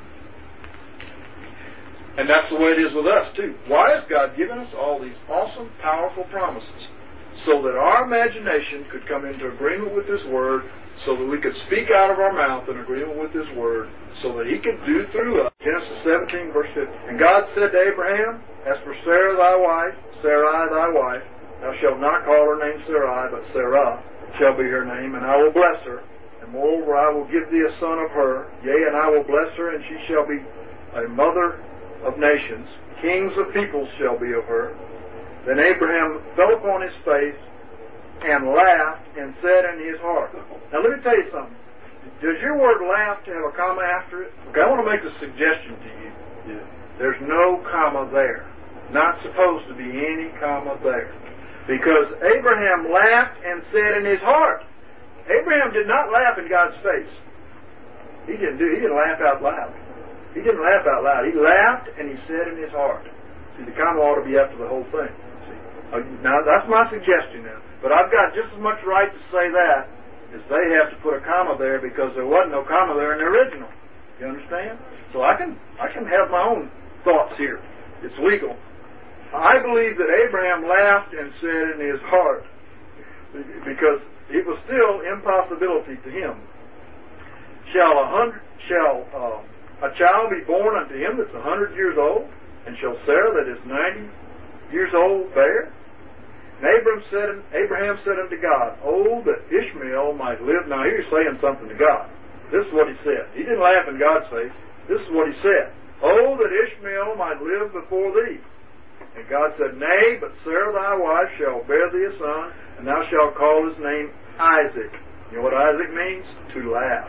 And that's the way it is with us, too. Why has God given us all these awesome, powerful promises? So that our imagination could come into agreement with His Word, so that we could speak out of our mouth in agreement with His Word, so that He could do through us. Genesis seventeen, verse fifty. And God said to Abraham, As for Sarah thy wife, Sarai thy wife, thou shalt not call her name Sarai, but Sarah shall be her name, and I will bless her. And moreover, I will give thee a son of her. Yea, and I will bless her, and she shall be a mother of nations. Kings of peoples shall be of her. Then Abraham fell upon his face and laughed and said in his heart. Now let me tell you something. Does your word laugh to have a comma after it? Okay, I want to make a suggestion to you. Yeah. There's no comma there. Not supposed to be any comma there. Because Abraham laughed and said in his heart. Abraham did not laugh in God's face. He didn't do. He didn't laugh out loud. He didn't laugh out loud. He laughed and he said in his heart. See, the comma ought to be after the whole thing. See? Now, that's my suggestion now. But I've got just as much right to say that as they have to put a comma there, because there wasn't no comma there in the original. You understand? So I can I can have my own thoughts here. It's legal. I believe that Abraham laughed and said in his heart, because it was still impossibility to him. Shall a hundred shall uh, a child be born unto him that's a hundred years old, and shall Sarah that is ninety years old bear? And Abraham said, Abraham said unto God, Oh, that Ishmael might live. Now here he's saying something to God. This is what he said. He didn't laugh in God's face. This is what he said. Oh, that Ishmael might live before thee. And God said, Nay, but Sarah thy wife shall bear thee a son, and thou shalt call his name Isaac. You know what Isaac means? To laugh.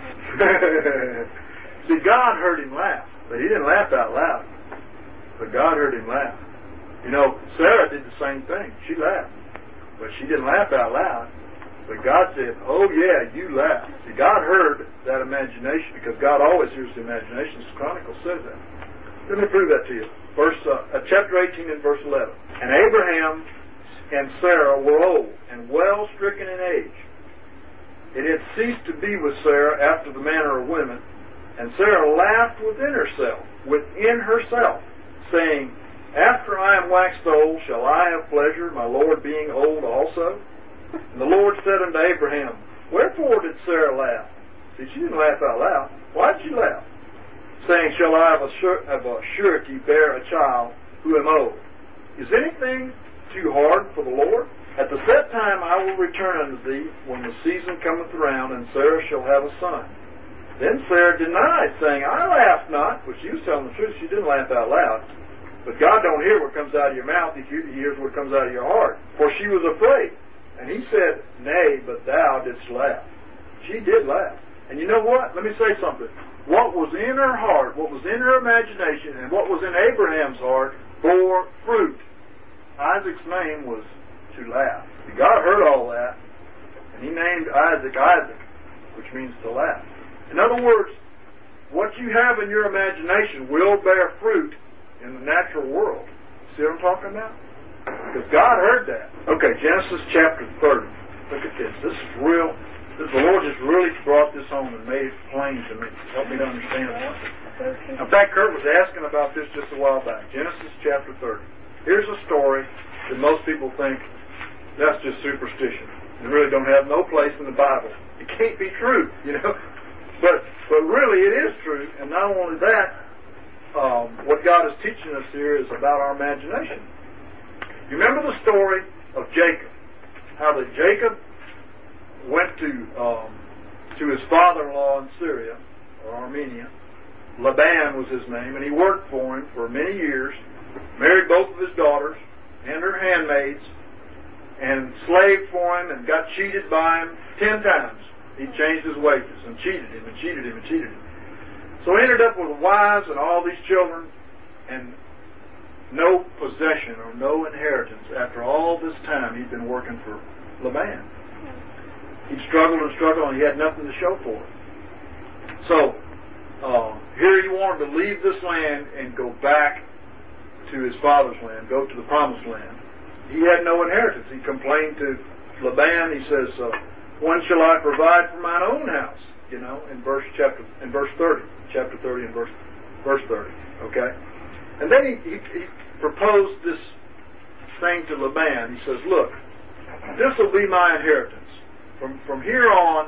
See, God heard him laugh, but he didn't laugh out loud. But God heard him laugh. You know, Sarah did the same thing. She laughed. But she didn't laugh out loud. But God said, oh yeah, you laughed. See, God heard that imagination, because God always hears the imagination. The Chronicle says that. Let me prove that to you. Verse, uh, uh, chapter eighteen and verse eleven. And Abraham and Sarah were old and well stricken in age. It had ceased to be with Sarah after the manner of women. And Sarah laughed within herself, within herself, saying, After I am waxed old, shall I have pleasure, my Lord being old also? And the Lord said unto Abraham, Wherefore did Sarah laugh? See, she didn't laugh out loud. Why did she laugh? Saying, Shall I of a, sur- of a surety bear a child who am old? Is anything too hard for the Lord? At the set time I will return unto thee, when the season cometh around, and Sarah shall have a son. Then Sarah denied, saying, I laughed not. But she was telling the truth. She didn't laugh out loud. But God don't hear what comes out of your mouth. He hears what comes out of your heart. For she was afraid. And he said, Nay, but thou didst laugh. She did laugh. And you know what? Let me say something. What was in her heart, what was in her imagination, and what was in Abraham's heart bore fruit. Isaac's name was to laugh. God heard all that, and he named Isaac Isaac, which means to laugh. In other words, what you have in your imagination will bear fruit in the natural world. See what I'm talking about? Because God heard that. Okay, Genesis chapter thirty. Look at this. This is real. This, the Lord just really brought this home and made it plain to me. Help me to understand something. In fact, Kurt was asking about this just a while back. Genesis chapter thirty. Here's a story that most people think that's just superstition. It really don't have no place in the Bible. It can't be true, you know. But but really it is true. And not only that, um, what God is teaching us here is about our imagination. You remember the story of Jacob? How that Jacob went to um, to his father-in-law in Syria, or Armenia. Laban was his name, and he worked for him for many years, married both of his daughters and her handmaids, and slaved for him and got cheated by him ten times. He changed his wages and cheated him and cheated him and cheated him. So he ended up with wives and all these children and no possession or no inheritance after all this time he'd been working for Laban. He struggled and struggled, and he had nothing to show for it. So, uh, here he wanted to leave this land and go back to his father's land, go to the promised land. He had no inheritance. He complained to Laban. He says, uh, when shall I provide for mine own house? You know, in verse chapter, in verse thirty, chapter thirty and verse, verse thirty, okay? And then he, he, he proposed this thing to Laban. He says, look, this will be my inheritance. From, from here on,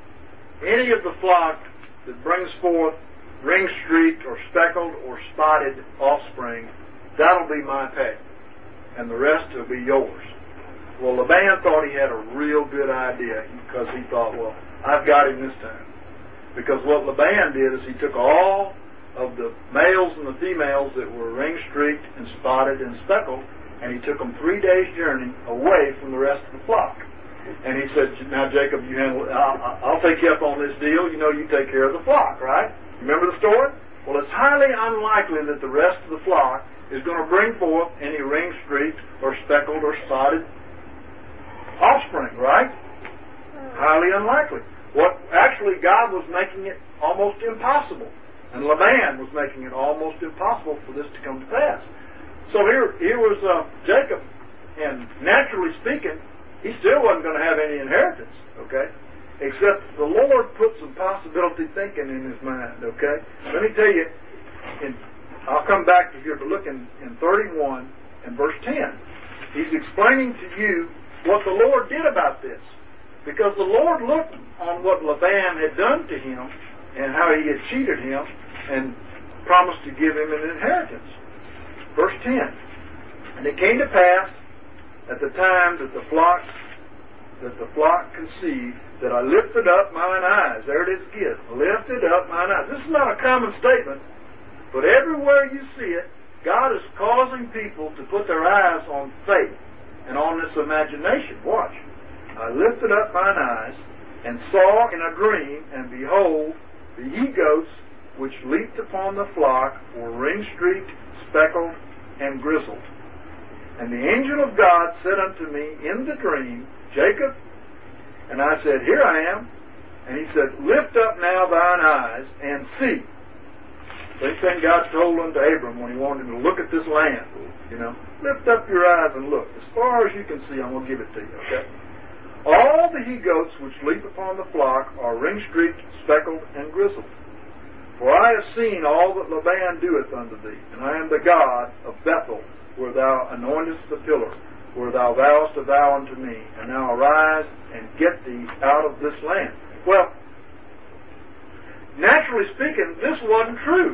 any of the flock that brings forth ring-streaked or speckled or spotted offspring, that'll be my pay. And the rest will be yours. Well, Laban thought he had a real good idea because he thought, well, I've got him this time. Because what Laban did is he took all of the males and the females that were ring-streaked and spotted and speckled, and he took them three days' journey away from the rest of the flock. And he said, now, Jacob, you handle it. I'll, I'll take you up on this deal. You know, you take care of the flock, right? Remember the story? Well, it's highly unlikely that the rest of the flock is going to bring forth any ring-streaked or speckled or spotted offspring, right? Highly unlikely. What actually, God was making it almost impossible, and Laban was making it almost impossible for this to come to pass. So here, here was uh, Jacob, and naturally speaking, he still wasn't going to have any inheritance, okay? Except the Lord put some possibility thinking in his mind, okay? Let me tell you, in, I'll come back to here, but look in, in thirty-one and verse ten. He's explaining to you what the Lord did about this. Because the Lord looked on what Laban had done to him and how he had cheated him and promised to give him an inheritance. Verse ten. And it came to pass at the time that the flock that the flock conceived that I lifted up mine eyes. There it is again. Lifted up mine eyes. This is not a common statement, but everywhere you see it, God is causing people to put their eyes on faith and on this imagination. Watch. I lifted up mine eyes, and saw in a dream, and behold, the he-goats which leaped upon the flock were ring-streaked, speckled, and grizzled. And the angel of God said unto me in the dream, Jacob? And I said, Here I am. And he said, Lift up now thine eyes, and see. Same thing God told unto Abram when he wanted him to look at this land. You know, lift up your eyes and look. As far as you can see, I'm going to give it to you, okay? All the he-goats which leap upon the flock are ring-streaked, speckled, and grizzled. For I have seen all that Laban doeth unto thee, and I am the God of Bethel, where thou anointest the pillar, where thou vowest a vow unto me, and now arise and get thee out of this land. Well, naturally speaking, this wasn't true,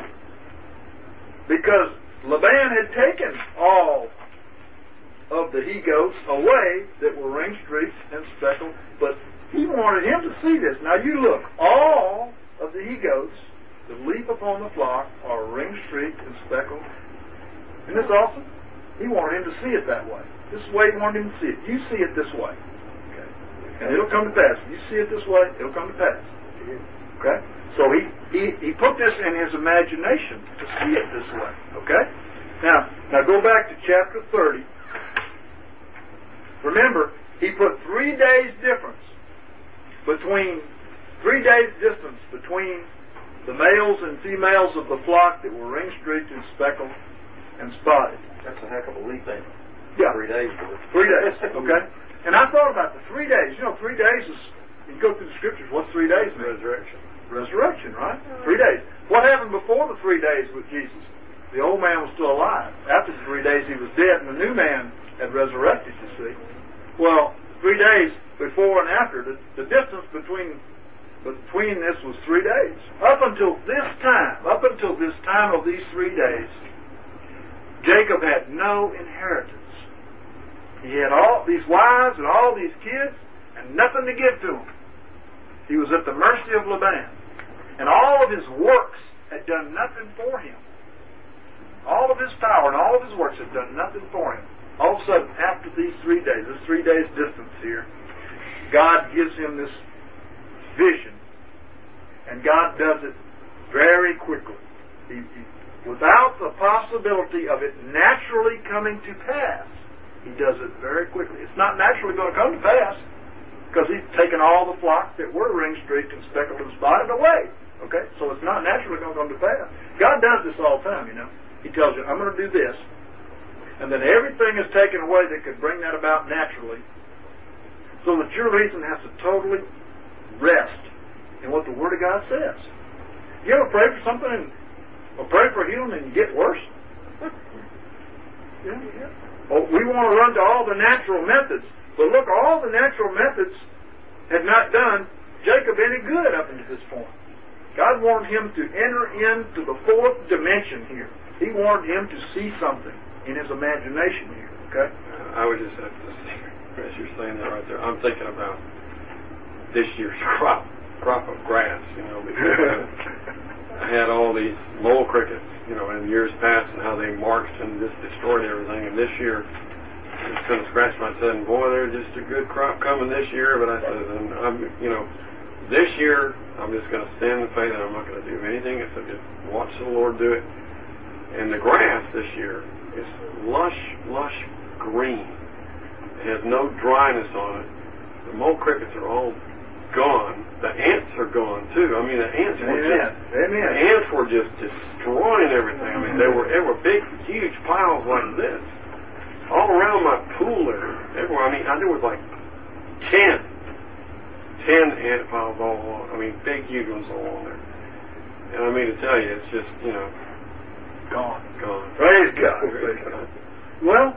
because Laban had taken all of the he-goats away that were ring-streaked and speckled, but he wanted him to see this. Now you look, all of the he-goats that leap upon the flock are ring-streaked and speckled. Isn't this awesome? He wanted him to see it that way. This is the way he wanted him to see it. You see it this way. Okay. And it'll come to pass. If you see it this way, it'll come to pass. Okay? So he, he, he put this in his imagination to see it this way. Okay? Now, now go back to chapter thirty. Remember, he put three days difference between, three days distance between the males and females of the flock that were ring-streaked and speckled and spotted. That's a heck of a leap, ain't it? Yeah. Three days worth. Three days, okay? And I thought about the three days. You know, three days is, you go through the scriptures, what's three days mean? Resurrection. Resurrection, right? Three days. What happened before the three days with Jesus? The old man was still alive. After the three days, he was dead, and the new man had resurrected, you see. Well, three days before and after, the, the distance between between this was three days. Up until this time, up until this time of these three days, Jacob had no inheritance. He had all these wives and all these kids and nothing to give to them. He was at the mercy of Laban. And all of his works had done nothing for him. All of his power and all of his works had done nothing for him. All of a sudden, after these three days, this three days distance here, God gives him this vision. And God does it very quickly. He, he, without the possibility of it naturally coming to pass, he does it very quickly. It's not naturally going to come to pass. because he's taken all the flock that were ring-streaked and speckled and spotted away. Okay? So it's not naturally going to come to pass. God does this all the time, you know. He tells you, I'm going to do this. And then everything is taken away that could bring that about naturally, so that your reason has to totally rest in what the Word of God says. You ever pray for something and or pray for healing and you get worse? Yeah, yeah. Well, we want to run to all the natural methods. But look, all the natural methods had not done Jacob any good up until this point. God wanted him to enter into the fourth dimension here. He wanted him to see something in his imagination here. Okay? I would just have to say, as you're saying that right there, I'm thinking about this year's crop, crop of grass, you know, because I had all these mole crickets, you know, in years past, and how they marched and just destroyed everything. And this year, I just kind of scratched my head, and boy, there's just a good crop coming this year. But I said, and I'm, you know, this year I'm just going to stand in faith, and I'm not going to do anything except just watch the Lord do it. And the grass this year is lush, lush green. It has no dryness on it. The mole crickets are all gone. The ants are gone too. I mean, the ants were Amen. just Amen. the ants were just destroying everything. I mean, they were they were big, huge piles like this all around my pool area. Everywhere. I mean, I, there was like ten, ten ant piles all along. I mean, big, huge ones all along there. And I mean to tell you, it's just you know Gone. gone. Praise God. Praise God. Well,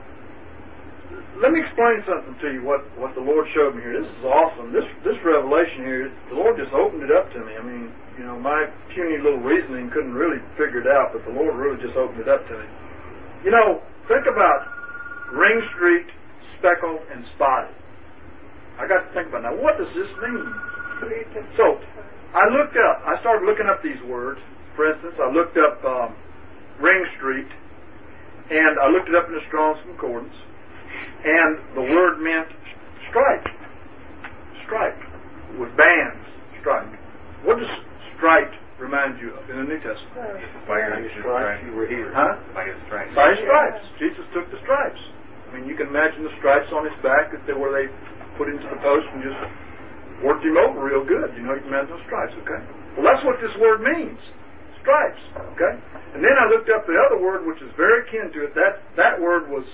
let me explain something to you, what, what the Lord showed me here. This is awesome. This this revelation here, the Lord just opened it up to me. I mean, you know, my puny little reasoning couldn't really figure it out, but the Lord really just opened it up to me. You know, think about ring-streaked, speckled, and spotted. I got to think about, now, what does this mean? So, I looked up, I started looking up these words. For instance, I looked up um, ring-streaked, and I looked it up in the Strong's Concordance. And the word meant striped. Striped. With bands. Striped. What does striped remind you of in the New Testament? By his stripes you were healed. Huh? By his stripes. By his stripes. Jesus took the stripes. I mean, you can imagine the stripes on his back that they were they put into the post and just worked him over real good. You know, you can imagine the stripes, okay? Well, that's what this word means. Stripes, okay? And then I looked up the other word, which is very kin to it. That, that word was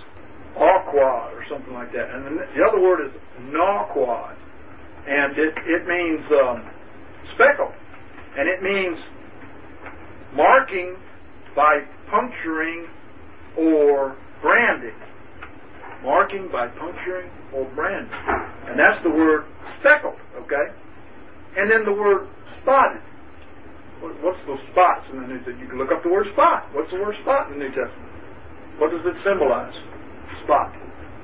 aquad or something like that. And the other word is nawquad. And it, it means um, speckled. And it means marking by puncturing or branding. Marking by puncturing or branding. And that's the word speckled, okay? And then the word spotted. What's those spots in the New Testament? You can look up the word spot. What's the word spot in the New Testament? What does it symbolize? Spot.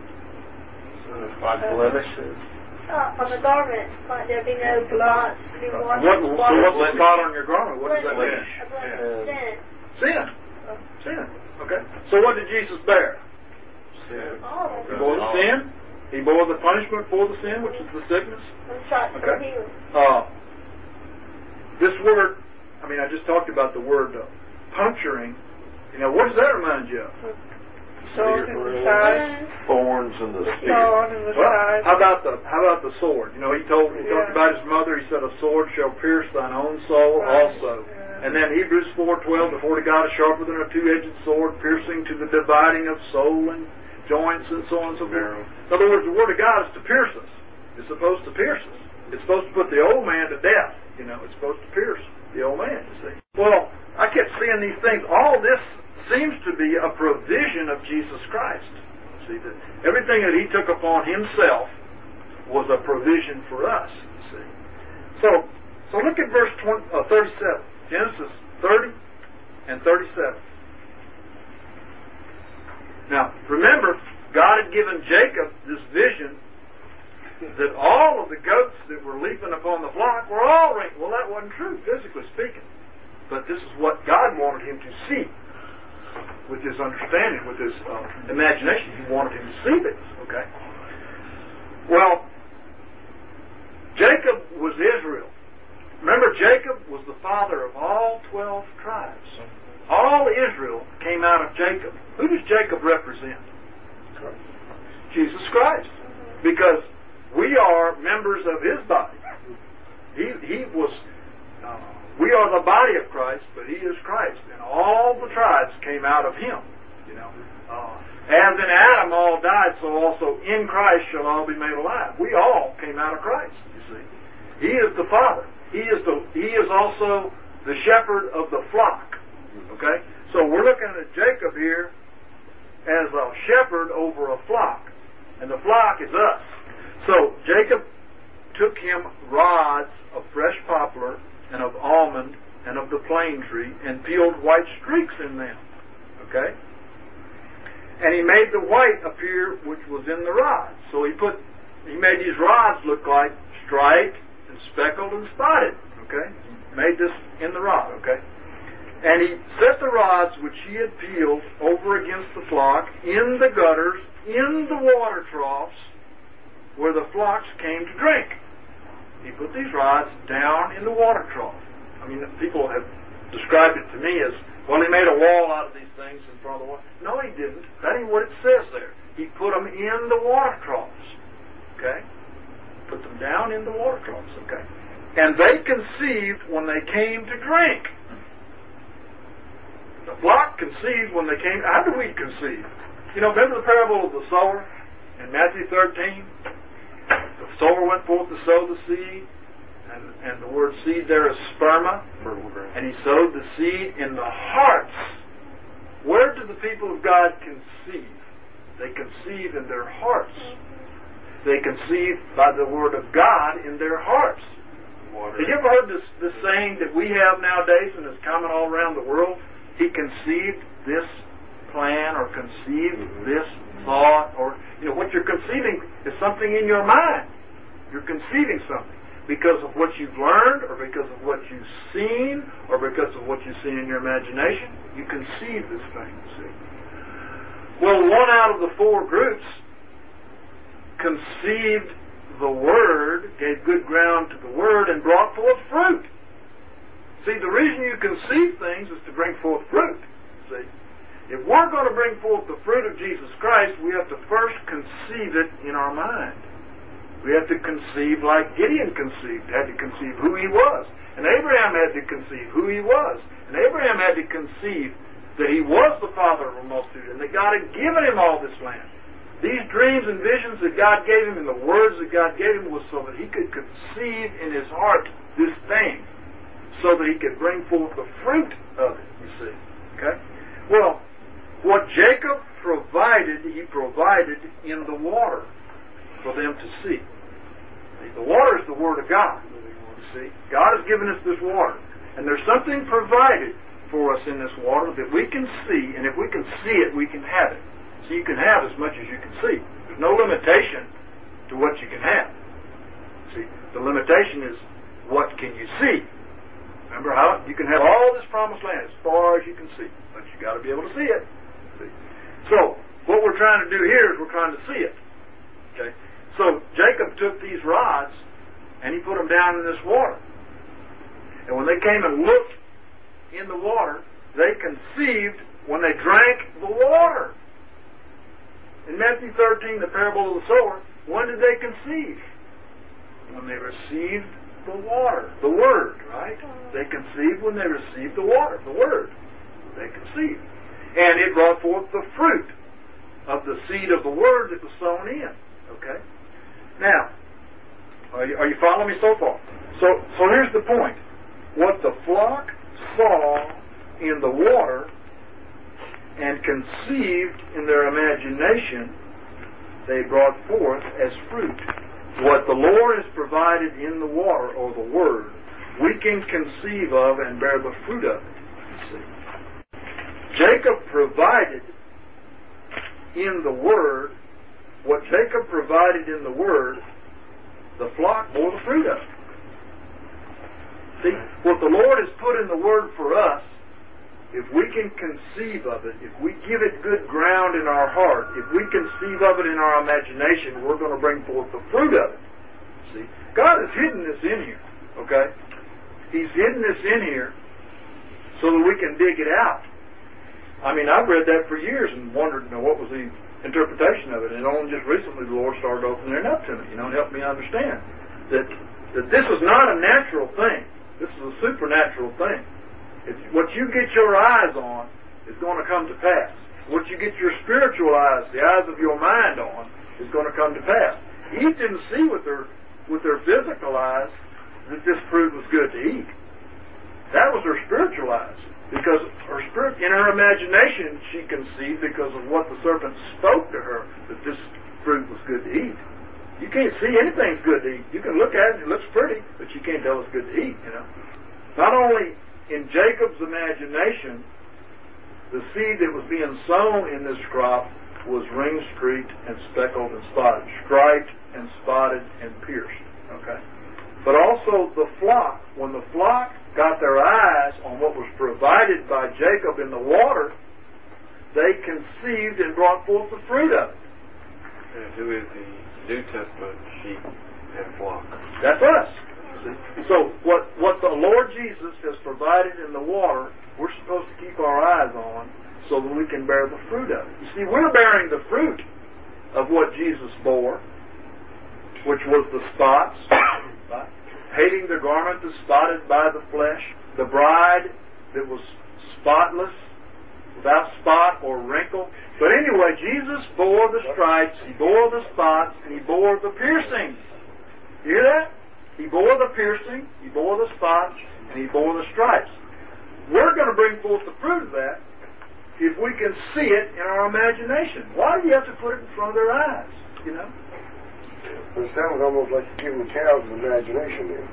Spot blemishes. Uh, on the garments, might there be no spots to be washed? What, so what's the spot on your garment? What does that mean? A blemish. Sin. Sin. Sin. Okay. So what did Jesus bear? Sin. Oh, He bore the sin. He bore the punishment for the sin, which is the sickness. I'm stripes for Okay. healing. Uh, this word, I mean, I just talked about the word uh, puncturing. You know, what does that remind you of? Sword in the side. Thorns in the spear. Sword in the Well, side. how about the how about the sword? You know, he told he talked Yeah. about his mother. He said, "A sword shall pierce thine own soul Right. also." Yeah. And then Hebrews four twelve, the word of God is sharper than a two-edged sword, piercing to the dividing of soul and joints and so on and so forth. In other words, the word of God is to pierce us. It's supposed to pierce us. It's supposed to put the old man to death. You know, it's supposed to pierce the old man. You see. Well, I kept seeing these things. All this seems to be a provision of Jesus Christ. See, that everything that he took upon himself was a provision for us. See, so so look at verse twenty, uh, thirty-seven, Genesis thirty and thirty-seven. Now, remember, God had given Jacob this vision that all of the goats that were leaping upon the flock were all ring. Well, that wasn't true, physically speaking. But this is what God wanted him to see. With his understanding, with his uh, imagination, he wanted him to see this, okay? Well, Jacob was Israel. Remember, Jacob was the father of all twelve tribes. All Israel came out of Jacob. Who does Jacob represent? Jesus Christ. Because we are members of His body. He, he was, uh, we are the body of Christ, but He is Christ. And all the tribes came out of Him. You know, uh, as in Adam all died, so also in Christ shall all be made alive. We all came out of Christ, you see. He is the Father. He is the. He is also the shepherd of the flock. Okay? So we're looking at Jacob here as a shepherd over a flock. And the flock is us. So Jacob took him rods of fresh poplar and of almond and of the plane tree and peeled white streaks in them. Okay? And he made the white appear which was in the rods. So he put, he made these rods look like striped and speckled and spotted. Okay? He made this in the rod. Okay? And he set the rods which he had peeled over against the flock in the gutters, in the water troughs, where the flocks came to drink. He put these rods down in the water trough. I mean, people have described it to me as, well, he made a wall out of these things in front of the water. No, he didn't. That ain't what it says there. He put them in the water troughs. Okay? Put them down in the water troughs. Okay? And they conceived when they came to drink. The flock conceived when they came. How do we conceive? You know, remember the parable of the sower in Matthew thirteen? The sower went forth to sow the seed, and, and the word seed there is sperma, and he sowed the seed in the hearts. Where do the people of God conceive? They conceive in their hearts. They conceive by the word of God in their hearts. Water. Have you ever heard this, this saying that we have nowadays and is common all around the world? He conceived this plan or conceived this thought, or, you know, what you're conceiving is something in your mind. You're conceiving something because of what you've learned, or because of what you've seen, or because of what you've seen in your imagination. You conceive this thing, you see. Well, one out of the four groups conceived the Word, gave good ground to the Word, and brought forth fruit. See, the reason you conceive things is to bring forth fruit. See, if we're going to bring forth the fruit of Jesus Christ, we have to first conceive it in our mind. We have to conceive like Gideon conceived, had to conceive who he was. And Abraham had to conceive who he was. And Abraham had to conceive that he was the father of a multitude, and that God had given him all this land. These dreams and visions that God gave him and the words that God gave him was so that he could conceive in his heart this thing, so that he could bring forth the fruit of it, you see. Okay? Well, what Jacob provided, he provided in the water for them to see. See, the water is the Word of God. You see, God has given us this water. And there's something provided for us in this water that we can see, and if we can see it, we can have it. So you can have as much as you can see. There's no limitation to what you can have. See, the limitation is, what can you see? Remember how you can have all this promised land as far as you can see, but you got to be able to see it. See? So what we're trying to do here is we're trying to see it. Okay. So Jacob took these rods and he put them down in this water, and when they came and looked in the water, they conceived when they drank the water. In Matthew thirteen, the parable of the sower, when did they conceive? When they received the water, the Word, right? They conceived when they received the water, the Word. They conceived. And it brought forth the fruit of the seed of the Word that was sown in. Okay? Now, are you, are you following me so far? So, so here's the point. What the flock saw in the water and conceived in their imagination, they brought forth as fruit. What the Lord has provided in the water, or the Word, we can conceive of and bear the fruit of it. You see. Jacob provided in the Word, what Jacob provided in the Word, the flock bore the fruit of it. See, what the Lord has put in the Word for us, if we can conceive of it, if we give it good ground in our heart, if we conceive of it in our imagination, we're going to bring forth the fruit of it. See, God has hidden this in here, okay? He's hidden this in here so that we can dig it out. I mean, I've read that for years and wondered, you know, what was he interpretation of it. And only just recently the Lord started opening it up to me, you know, and helped me understand that, that this is not a natural thing. This is a supernatural thing. If, what you get your eyes on is going to come to pass. What you get your spiritual eyes, the eyes of your mind on, is going to come to pass. Eve didn't see with her, with her physical eyes that this fruit was good to eat. That was her spiritual eyes. Because her spirit, in her imagination, she conceived, because of what the serpent spoke to her, that this fruit was good to eat. You can't see anything's good to eat. You can look at it, it looks pretty, but you can't tell it's good to eat, you know. Not only in Jacob's imagination, the seed that was being sown in this crop was ring-streaked and speckled and spotted, striped and spotted and pierced, okay? But also the flock, when the flock got their eyes on what was provided by Jacob in the water, they conceived and brought forth the fruit of it. And who is the New Testament sheep and flock? That's us. See? So what, what the Lord Jesus has provided in the water, we're supposed to keep our eyes on so that we can bear the fruit of it. You see, we're bearing the fruit of what Jesus bore, which was the spots, right? Hating the garment that's spotted by the flesh, the bride that was spotless, without spot or wrinkle. But anyway, Jesus bore the stripes, He bore the spots, and He bore the piercings. You hear that? He bore the piercing, He bore the spots, and He bore the stripes. We're going to bring forth the fruit of that if we can see it in our imagination. Why do you have to put it in front of their eyes? You know? It sounds almost like you're giving the cows an imagination then.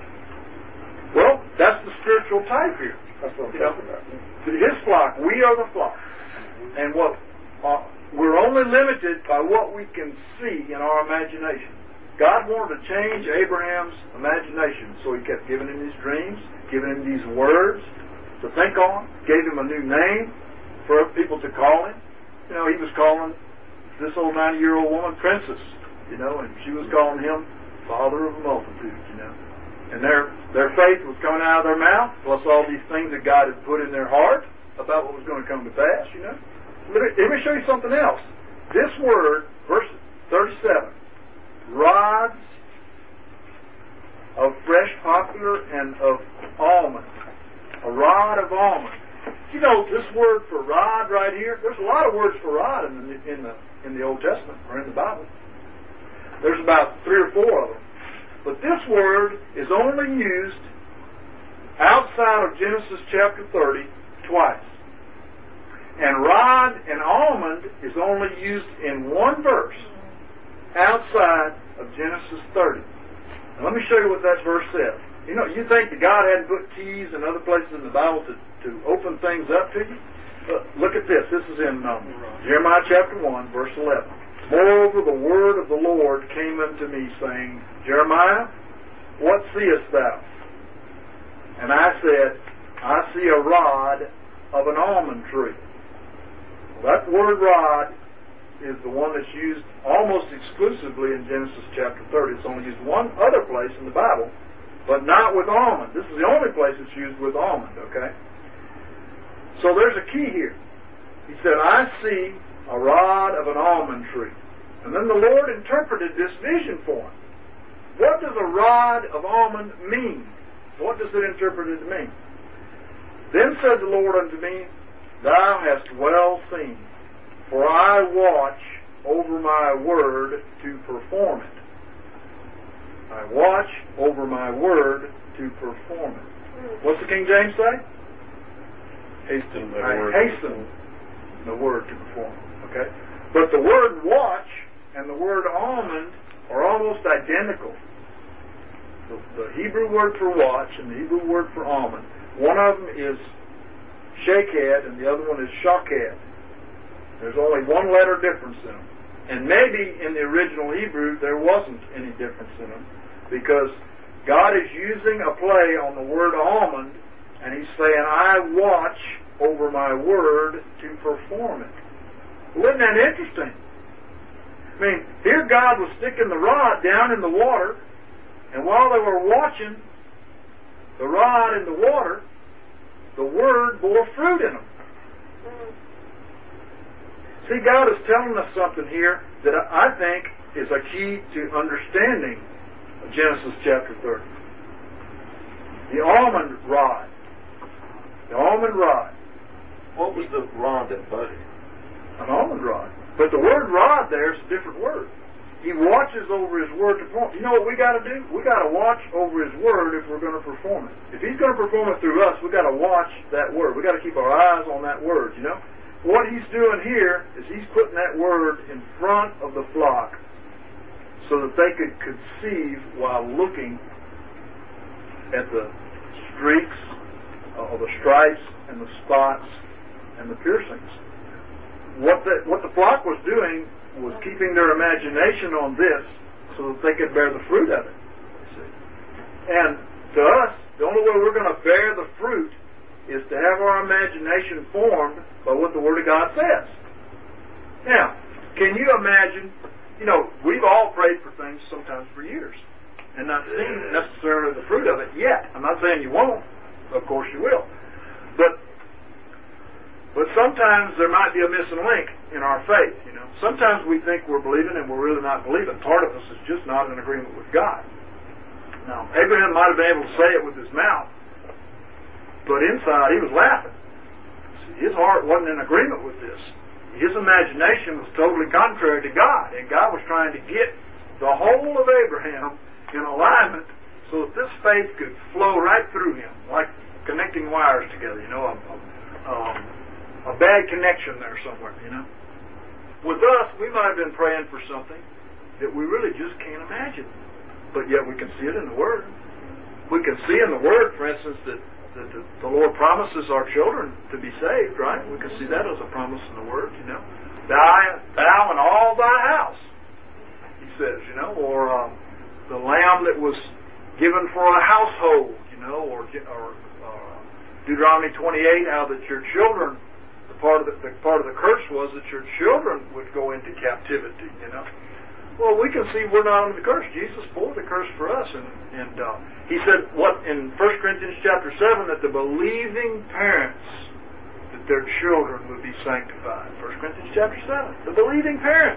Well, that's the spiritual type here. That's what I'm you talking know? about. His flock, we are the flock. And what uh, we're only limited by what we can see in our imagination. God wanted to change Abraham's imagination, so He kept giving him these dreams, giving him these words to think on, gave him a new name for people to call him. You know, he was calling this old ninety-year-old woman princess, you know, and she was calling him father of a multitude, you know. And their their faith was coming out of their mouth, plus all these things that God had put in their heart about what was going to come to pass, you know. Let me, let me show you something else. This word, verse thirty-seven, rods of fresh poplar and of almond. A rod of almond. You know, this word for rod right here, there's a lot of words for rod in the, in the, in the Old Testament, or in the Bible. There's about three or four of them. But this word is only used outside of Genesis chapter thirty twice. And rod and almond is only used in one verse outside of Genesis thirty. Now, let me show you what that verse says. You know, you think that God hadn't put keys in other places in the Bible to, to open things up to you? Uh, look at this. This is in um, Jeremiah chapter one, verse eleven. Moreover, the word of the Lord came unto me, saying, Jeremiah, what seest thou? And I said, I see a rod of an almond tree. Well, that word rod is the one that's used almost exclusively in Genesis chapter thirty. It's only used one other place in the Bible, but not with almond. This is the only place it's used with almond, okay? So there's a key here. He said, I see a rod of an almond tree. And then the Lord interpreted this vision for him. What does a rod of almond mean? What does it interpret it to mean? Then said the Lord unto me, Thou hast well seen, for I watch over my word to perform it. I watch over my word to perform it. What's the King James say? Hasten the I word. hasten the word to perform it. Okay? But the word watch and the word almond are almost identical. The, the Hebrew word for watch and the Hebrew word for almond, one of them is shaked and the other one is shaked. There's only one letter difference in them. And maybe in the original Hebrew there wasn't any difference in them, because God is using a play on the word almond, and He's saying, I watch over my word to perform it. Well, isn't that interesting? I mean, here God was sticking the rod down in the water, and while they were watching the rod in the water, the word bore fruit in them. See, God is telling us something here that I think is a key to understanding Genesis chapter thirty. The almond rod. The almond rod. What was the rod that budded? An almond rod. But the word rod there is a different word. He watches over His word to perform. You know what we got to do? We got to watch over His word if we're going to perform it. If He's going to perform it through us, we got to watch that word. We got to keep our eyes on that word. You know, what He's doing here is He's putting that word in front of the flock so that they could conceive while looking at the streaks, or the stripes, and the spots, and the piercings. What the what the flock was doing was keeping their imagination on this so that they could bear the fruit of it. You see. And to us, the only way we're going to bear the fruit is to have our imagination formed by what the Word of God says. Now, can you imagine, you know, we've all prayed for things sometimes for years and not seen necessarily the fruit of it yet. I'm not saying you won't. Of course you will. But But sometimes there might be a missing link in our faith, you know. Sometimes we think we're believing and we're really not believing. Part of us is just not in agreement with God. Now, Abraham might have been able to say it with his mouth, but inside he was laughing. His heart wasn't in agreement with this. His imagination was totally contrary to God, and God was trying to get the whole of Abraham in alignment so that this faith could flow right through him, like connecting wires together, you know, a, um, a bad connection there somewhere, you know. With us, we might have been praying for something that we really just can't imagine, but yet we can see it in the Word. We can see in the Word, for instance, that, that the, the Lord promises our children to be saved, right? We can see that as a promise in the Word, you know. Thou, thou and all thy house, He says, you know, or um, the lamb that was given for a household, you know, or, or uh, Deuteronomy twenty-eight, how that your children, the part of the, the part of the curse was that your children would go into captivity, you know. Well, we can see we're not under the curse. Jesus bore the curse for us, and and uh, He said what in First Corinthians chapter seven, that the believing parents, that their children would be sanctified. First Corinthians chapter seven, the believing parents.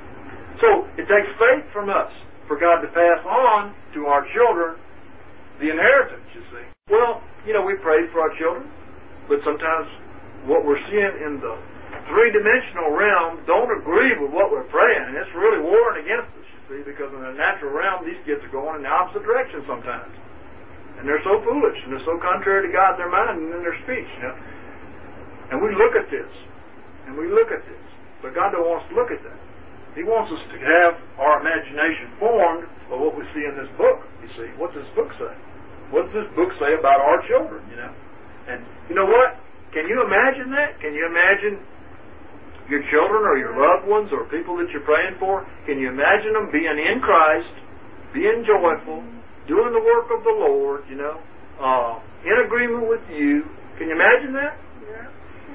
So it takes faith from us for God to pass on to our children the inheritance, you see. Well, you know, we pray for our children, but sometimes what we're seeing in the three-dimensional realm don't agree with what we're praying, and it's really warring against us, you see, because in the natural realm, these kids are going in the opposite direction sometimes. And they're so foolish, and they're so contrary to God in their mind and in their speech, you know. And we look at this, and we look at this, but God don't want us to look at that. He wants us to have our imagination formed by what we see in this book, you see. What does this book say? What does this book say about our children, you know? And you know what? Can you imagine that? Can you imagine your children or your loved ones or people that you're praying for? Can you imagine them being in Christ, being joyful, doing the work of the Lord, you know, uh, in agreement with you? Can you imagine that? Yeah.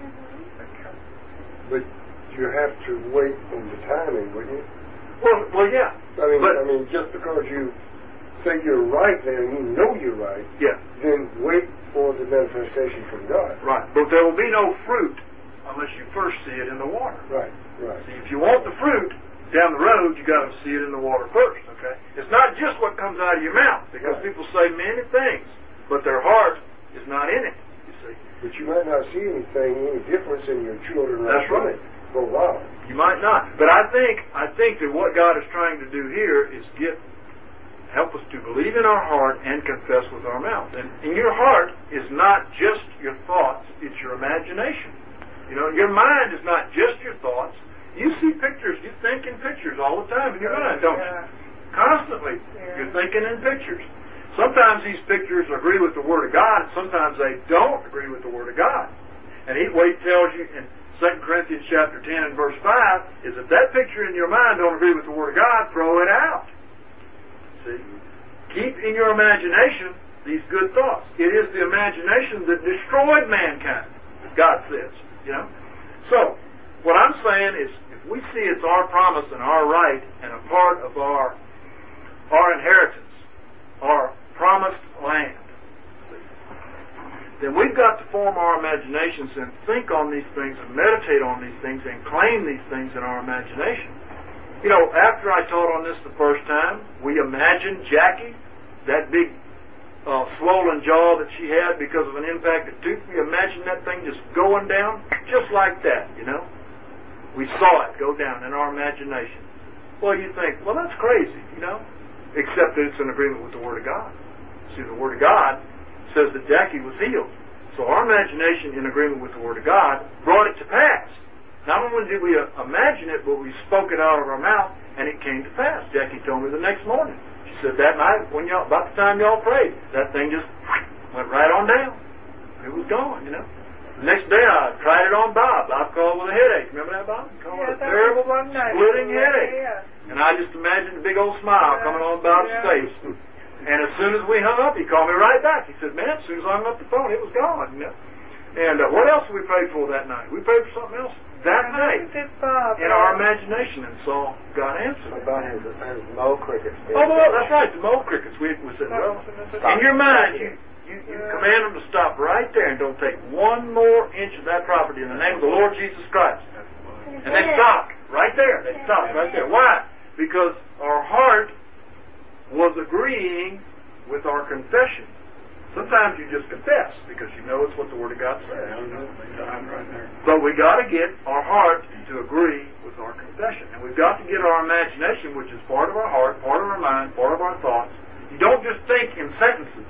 But you have to wait on the timing, wouldn't you? Well, well, yeah. I mean, but, I mean, just because you say you're right there and you know you're right, yeah, then wait for the manifestation from God. Right. But there will be no fruit unless you first see it in the water. Right, right. See, if you want the fruit down the road, you got to see it in the water first. Okay. It's not just what comes out of your mouth, because right. people say many things, but their heart is not in it. You see. But you might not see anything, any difference in your children. That's right. For a while. You might not. But I think I think that what God is trying to do here is get help us to believe in our heart and confess with our mouth. And in your heart is not just your thoughts, it's your imagination. You know, your mind is not just your thoughts. You see pictures, you think in pictures all the time in your mind, don't you? Constantly. Yeah. You're thinking in pictures. Sometimes these pictures agree with the Word of God, and sometimes they don't agree with the Word of God. And he, what he tells you in Second Corinthians chapter ten and verse five is that that picture in your mind don't agree with the Word of God, throw it out. See? Keep in your imagination these good thoughts. It is the imagination that destroyed mankind, God says. You know? So, what I'm saying is, if we see it's our promise and our right and a part of our our inheritance, our promised land, see, then we've got to form our imaginations and think on these things and meditate on these things and claim these things in our imagination. You know, after I taught on this the first time, we imagined Jackie, that big uh, swollen jaw that she had because of an impacted tooth. We imagined that thing just going down just like that, you know. We saw it go down in our imagination. Well, you think, well, that's crazy, you know, except that it's in agreement with the Word of God. See, the Word of God says that Jackie was healed. So our imagination in agreement with the Word of God brought it to pass. Not only did we uh, imagine it, but we spoke it out of our mouth, and it came to pass. Jackie told me the next morning. She said that night, when y'all, about the time y'all prayed, that thing just went right on down. It was gone, you know. The next day I tried it on Bob. Bob called with a headache. Remember that, Bob? Called yeah, with a terrible one night. splitting yeah, headache. Yeah. And I just imagined a big old smile yeah. coming on Bob's yeah. face. And as soon as we hung up, he called me right back. He said, man, as soon as I hung up the phone, it was gone. You know? And uh, what else did we pray for that night? We prayed for something else that and night Bob, in yeah. our imagination and saw God answer. About his, his mole crickets. Oh, well, that's right, the mole crickets. We, we said, well, in your mind, you, you, you yeah. command them to stop right there and don't take one more inch of that property in the name of the Lord Jesus Christ. And they stopped right there. They stopped right there. Why? Because our heart was agreeing with our confession. Sometimes you just confess because you know it's what the Word of God says. You know? But we got to get our heart to agree with our confession. And we've got to get our imagination, which is part of our heart, part of our mind, part of our thoughts. You don't just think in sentences.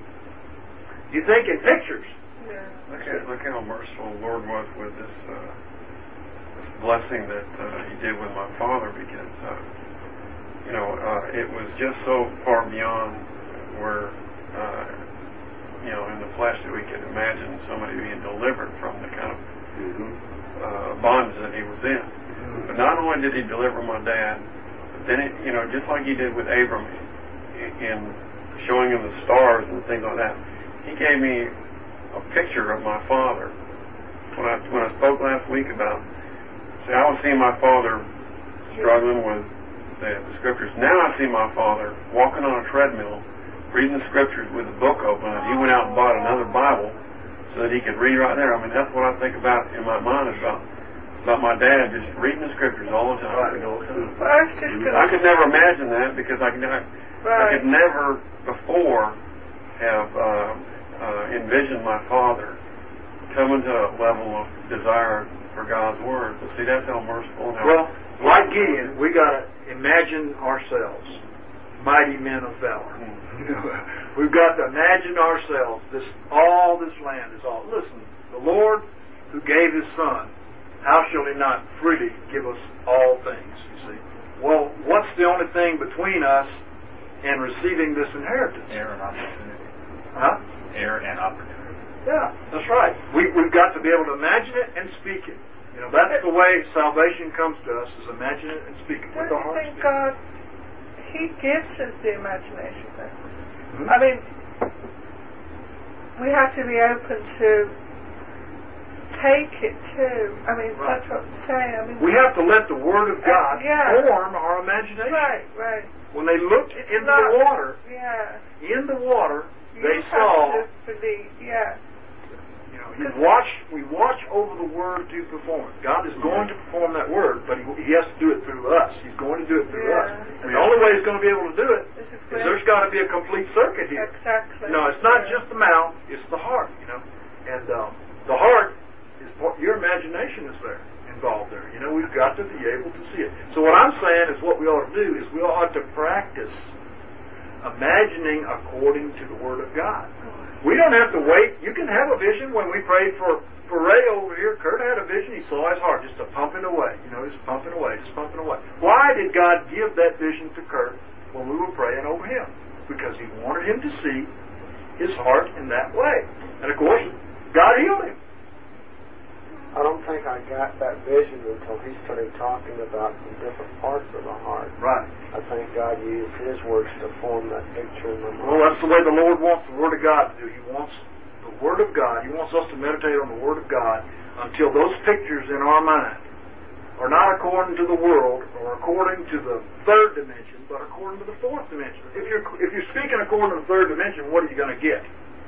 You think in pictures. Yeah. Look at look how merciful the Lord was with this uh, this blessing that uh, He did with my father, because uh, you know uh, it was just so far beyond where uh, you know in the flesh that we could imagine somebody being delivered from the kind of uh, bondage that he was in. But not only did He deliver my dad, but then it, you know just like He did with Abram in, in showing him the stars and things like that. He gave me a picture of my father. When I when I spoke last week about, see, I was seeing my father struggling with the, the scriptures. Now I see my father walking on a treadmill, reading the scriptures with the book open. And he went out and bought another Bible so that he could read right there. I mean, that's what I think about in my mind, is about about my dad just reading the scriptures all the time. Right. All the time. Well, I was just gonna I could never imagine that, because I could I, I could never before have uh, uh, envisioned my father coming to a level of desire for God's Word. But see, that's how merciful and how... Well, like Gideon, we got to imagine ourselves mighty men of valor. Mm. We've got to imagine ourselves. This all this land is all. Listen, the Lord who gave His Son, how shall He not freely give us all things? You see. Well, what's the only thing between us and receiving this inheritance? Air and opportunity. Huh? Air and opportunity. Yeah, that's right. We, we've got to be able to imagine it and speak it. You know, that's the way salvation comes to us, is imagine it and speak it with Don't our you hearts. think God, He gives us the imagination then? Mm-hmm. I mean, we have to be open to take it too. I mean, Right. that's what I'm saying. I mean, We have to let the Word of God Uh, yeah. form our imagination. Right, right. When they looked It's into not, the water, yeah. in the water, You they have saw. to believe, yeah. You know, you watch. We watch over the Word to perform it. God is going to perform that Word, but He, he has to do it through us. He's going to do it through Yeah. us. And the only way He's going to be able to do it This is is great. there's got to be a complete circuit here. Exactly. No, it's not Yeah. just the mouth; it's the heart. You know, and um, the heart is what your imagination is there involved there. You know, we've got to be able to see it. So what I'm saying is, what we ought to do is we ought to practice imagining according to the Word of God. We don't have to wait. You can have a vision. When we prayed for for Ray over here, Kurt had a vision. He saw his heart just a pumping away. You know, just pumping away, just pumping away. Why did God give that vision to Kurt when we were praying over him? Because He wanted him to see his heart in that way. And of course, God healed him. I don't think I got that vision until he started talking about the different parts of the heart. Right. I think God used His words to form that picture in my mind. Well, that's the way the Lord wants the Word of God to do. He wants the Word of God. He wants us to meditate on the Word of God until those pictures in our mind are not according to the world or according to the third dimension, but according to the fourth dimension. If you're if you're speaking according to the third dimension, what are you going to get?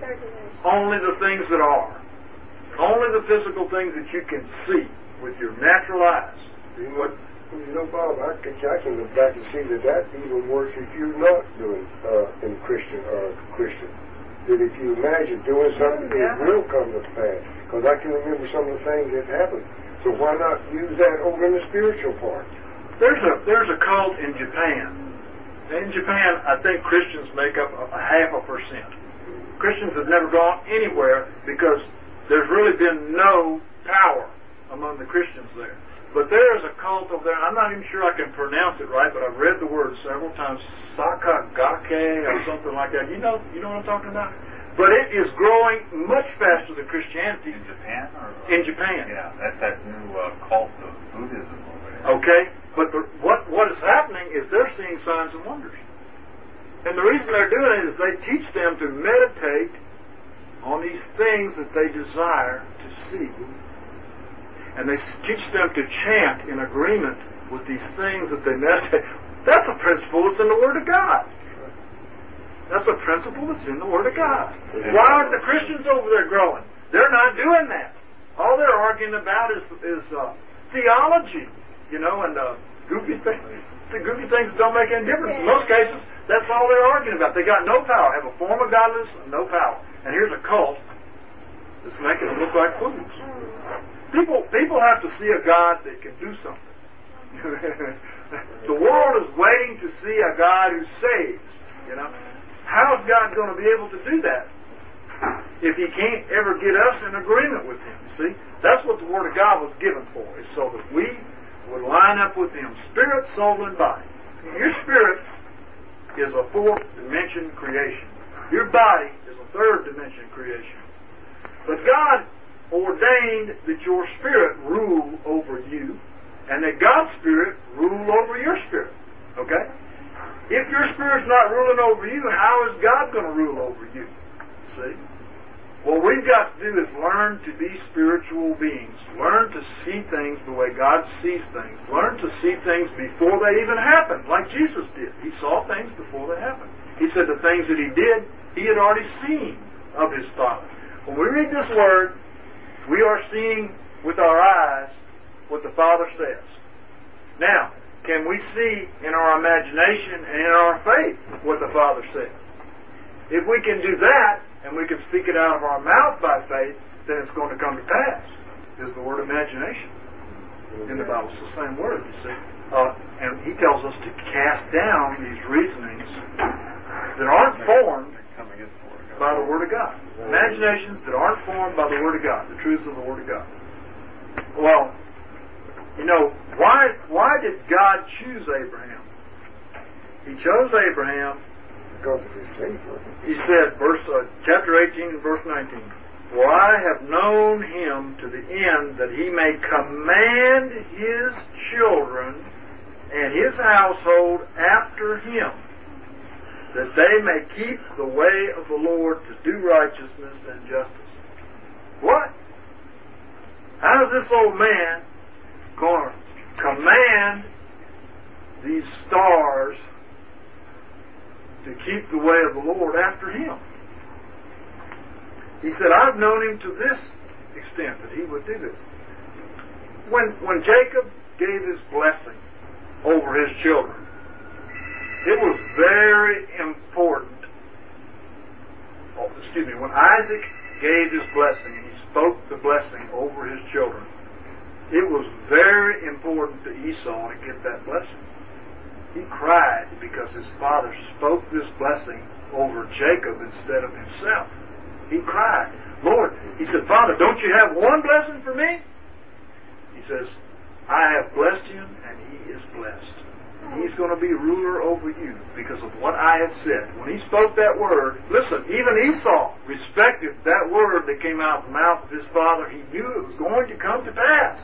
Only the things that are. Only the physical things that you can see with your natural eyes. You know, you know, Bob, I can, I can look back and see that that even works if you're not doing uh, in Christian or uh, Christian. That if you imagine doing something, yeah. it will come to pass. Because I can remember some of the things that happened. So why not use that over in the spiritual part? There's a there's a cult in Japan. In Japan, I think Christians make up a, a half a percent. Christians have never gone anywhere because there's really been no power among the Christians there. But there is a cult over there. I'm not even sure I can pronounce it right, but I've read the word several times. Sakagake or something like that. You know, you know what I'm talking about? But it is growing much faster than Christianity. In Japan? Or, or, in Japan. Yeah, that's that new uh, cult of Buddhism over there. Okay, but the, what what is happening is they're seeing signs and wonders. And the reason they're doing it is they teach them to meditate on these things that they desire to see. And they teach them to chant in agreement with these things that they meditate. That's a principle that's in the Word of God. That's a principle that's in the Word of God. Why aren't the Christians over there growing? They're not doing that. All they're arguing about is is uh, theology, you know, and uh, goofy things. The goofy things don't make any difference. In most cases, that's all they're arguing about. They got no power. Have a form of godliness and no power. And here's a cult that's making them look like fools. People, people have to see a God that can do something. The world is waiting to see a God who saves. You know, how is God going to be able to do that if He can't ever get us in agreement with Him? See, that's what the Word of God was given for, is so that we would line up with Him, spirit, soul, and body. Your spirit is a fourth dimension creation. Your body is a third dimension creation. But God ordained that your spirit rule over you, and that God's spirit rule over your spirit. Okay? If your spirit's not ruling over you, how is God going to rule over you? See? What we've got to do is learn to be spiritual beings. Learn to see things the way God sees things. Learn to see things before they even happen, like Jesus did. He saw things before they happened. He said the things that He did, He had already seen of His Father. When we read this Word, we are seeing with our eyes what the Father says. Now, can we see in our imagination and in our faith what the Father says? If we can do that, and we can speak it out of our mouth by faith, then it's going to come to pass. Is the word imagination. In the Bible, it's the same word, you see. Uh, and He tells us to cast down these reasonings that aren't formed by the Word of God. Imaginations that aren't formed by the Word of God, the truths of the Word of God. Well, you know, why why did God choose Abraham? He chose Abraham because of His faithfulness. He said, verse uh, chapter eighteen and verse nineteen, "For I have known him to the end that he may command his children and his household after him, that they may keep the way of the Lord to do righteousness and justice." What? How is this old man going to command these stars to keep the way of the Lord after him? He said, I've known him to this extent that he would do this. When, when Jacob gave his blessing over his children, it was very important. Oh, excuse me. When Isaac gave his blessing, and he spoke the blessing over his children, it was very important to Esau to get that blessing. He cried because his father spoke this blessing over Jacob instead of himself. He cried, Lord, he said, Father, don't you have one blessing for me? He says, I have blessed him and he is blessed. He's going to be ruler over you because of what I have said. When he spoke that word, listen, even Esau respected that word that came out of the mouth of his father. He knew it was going to come to pass.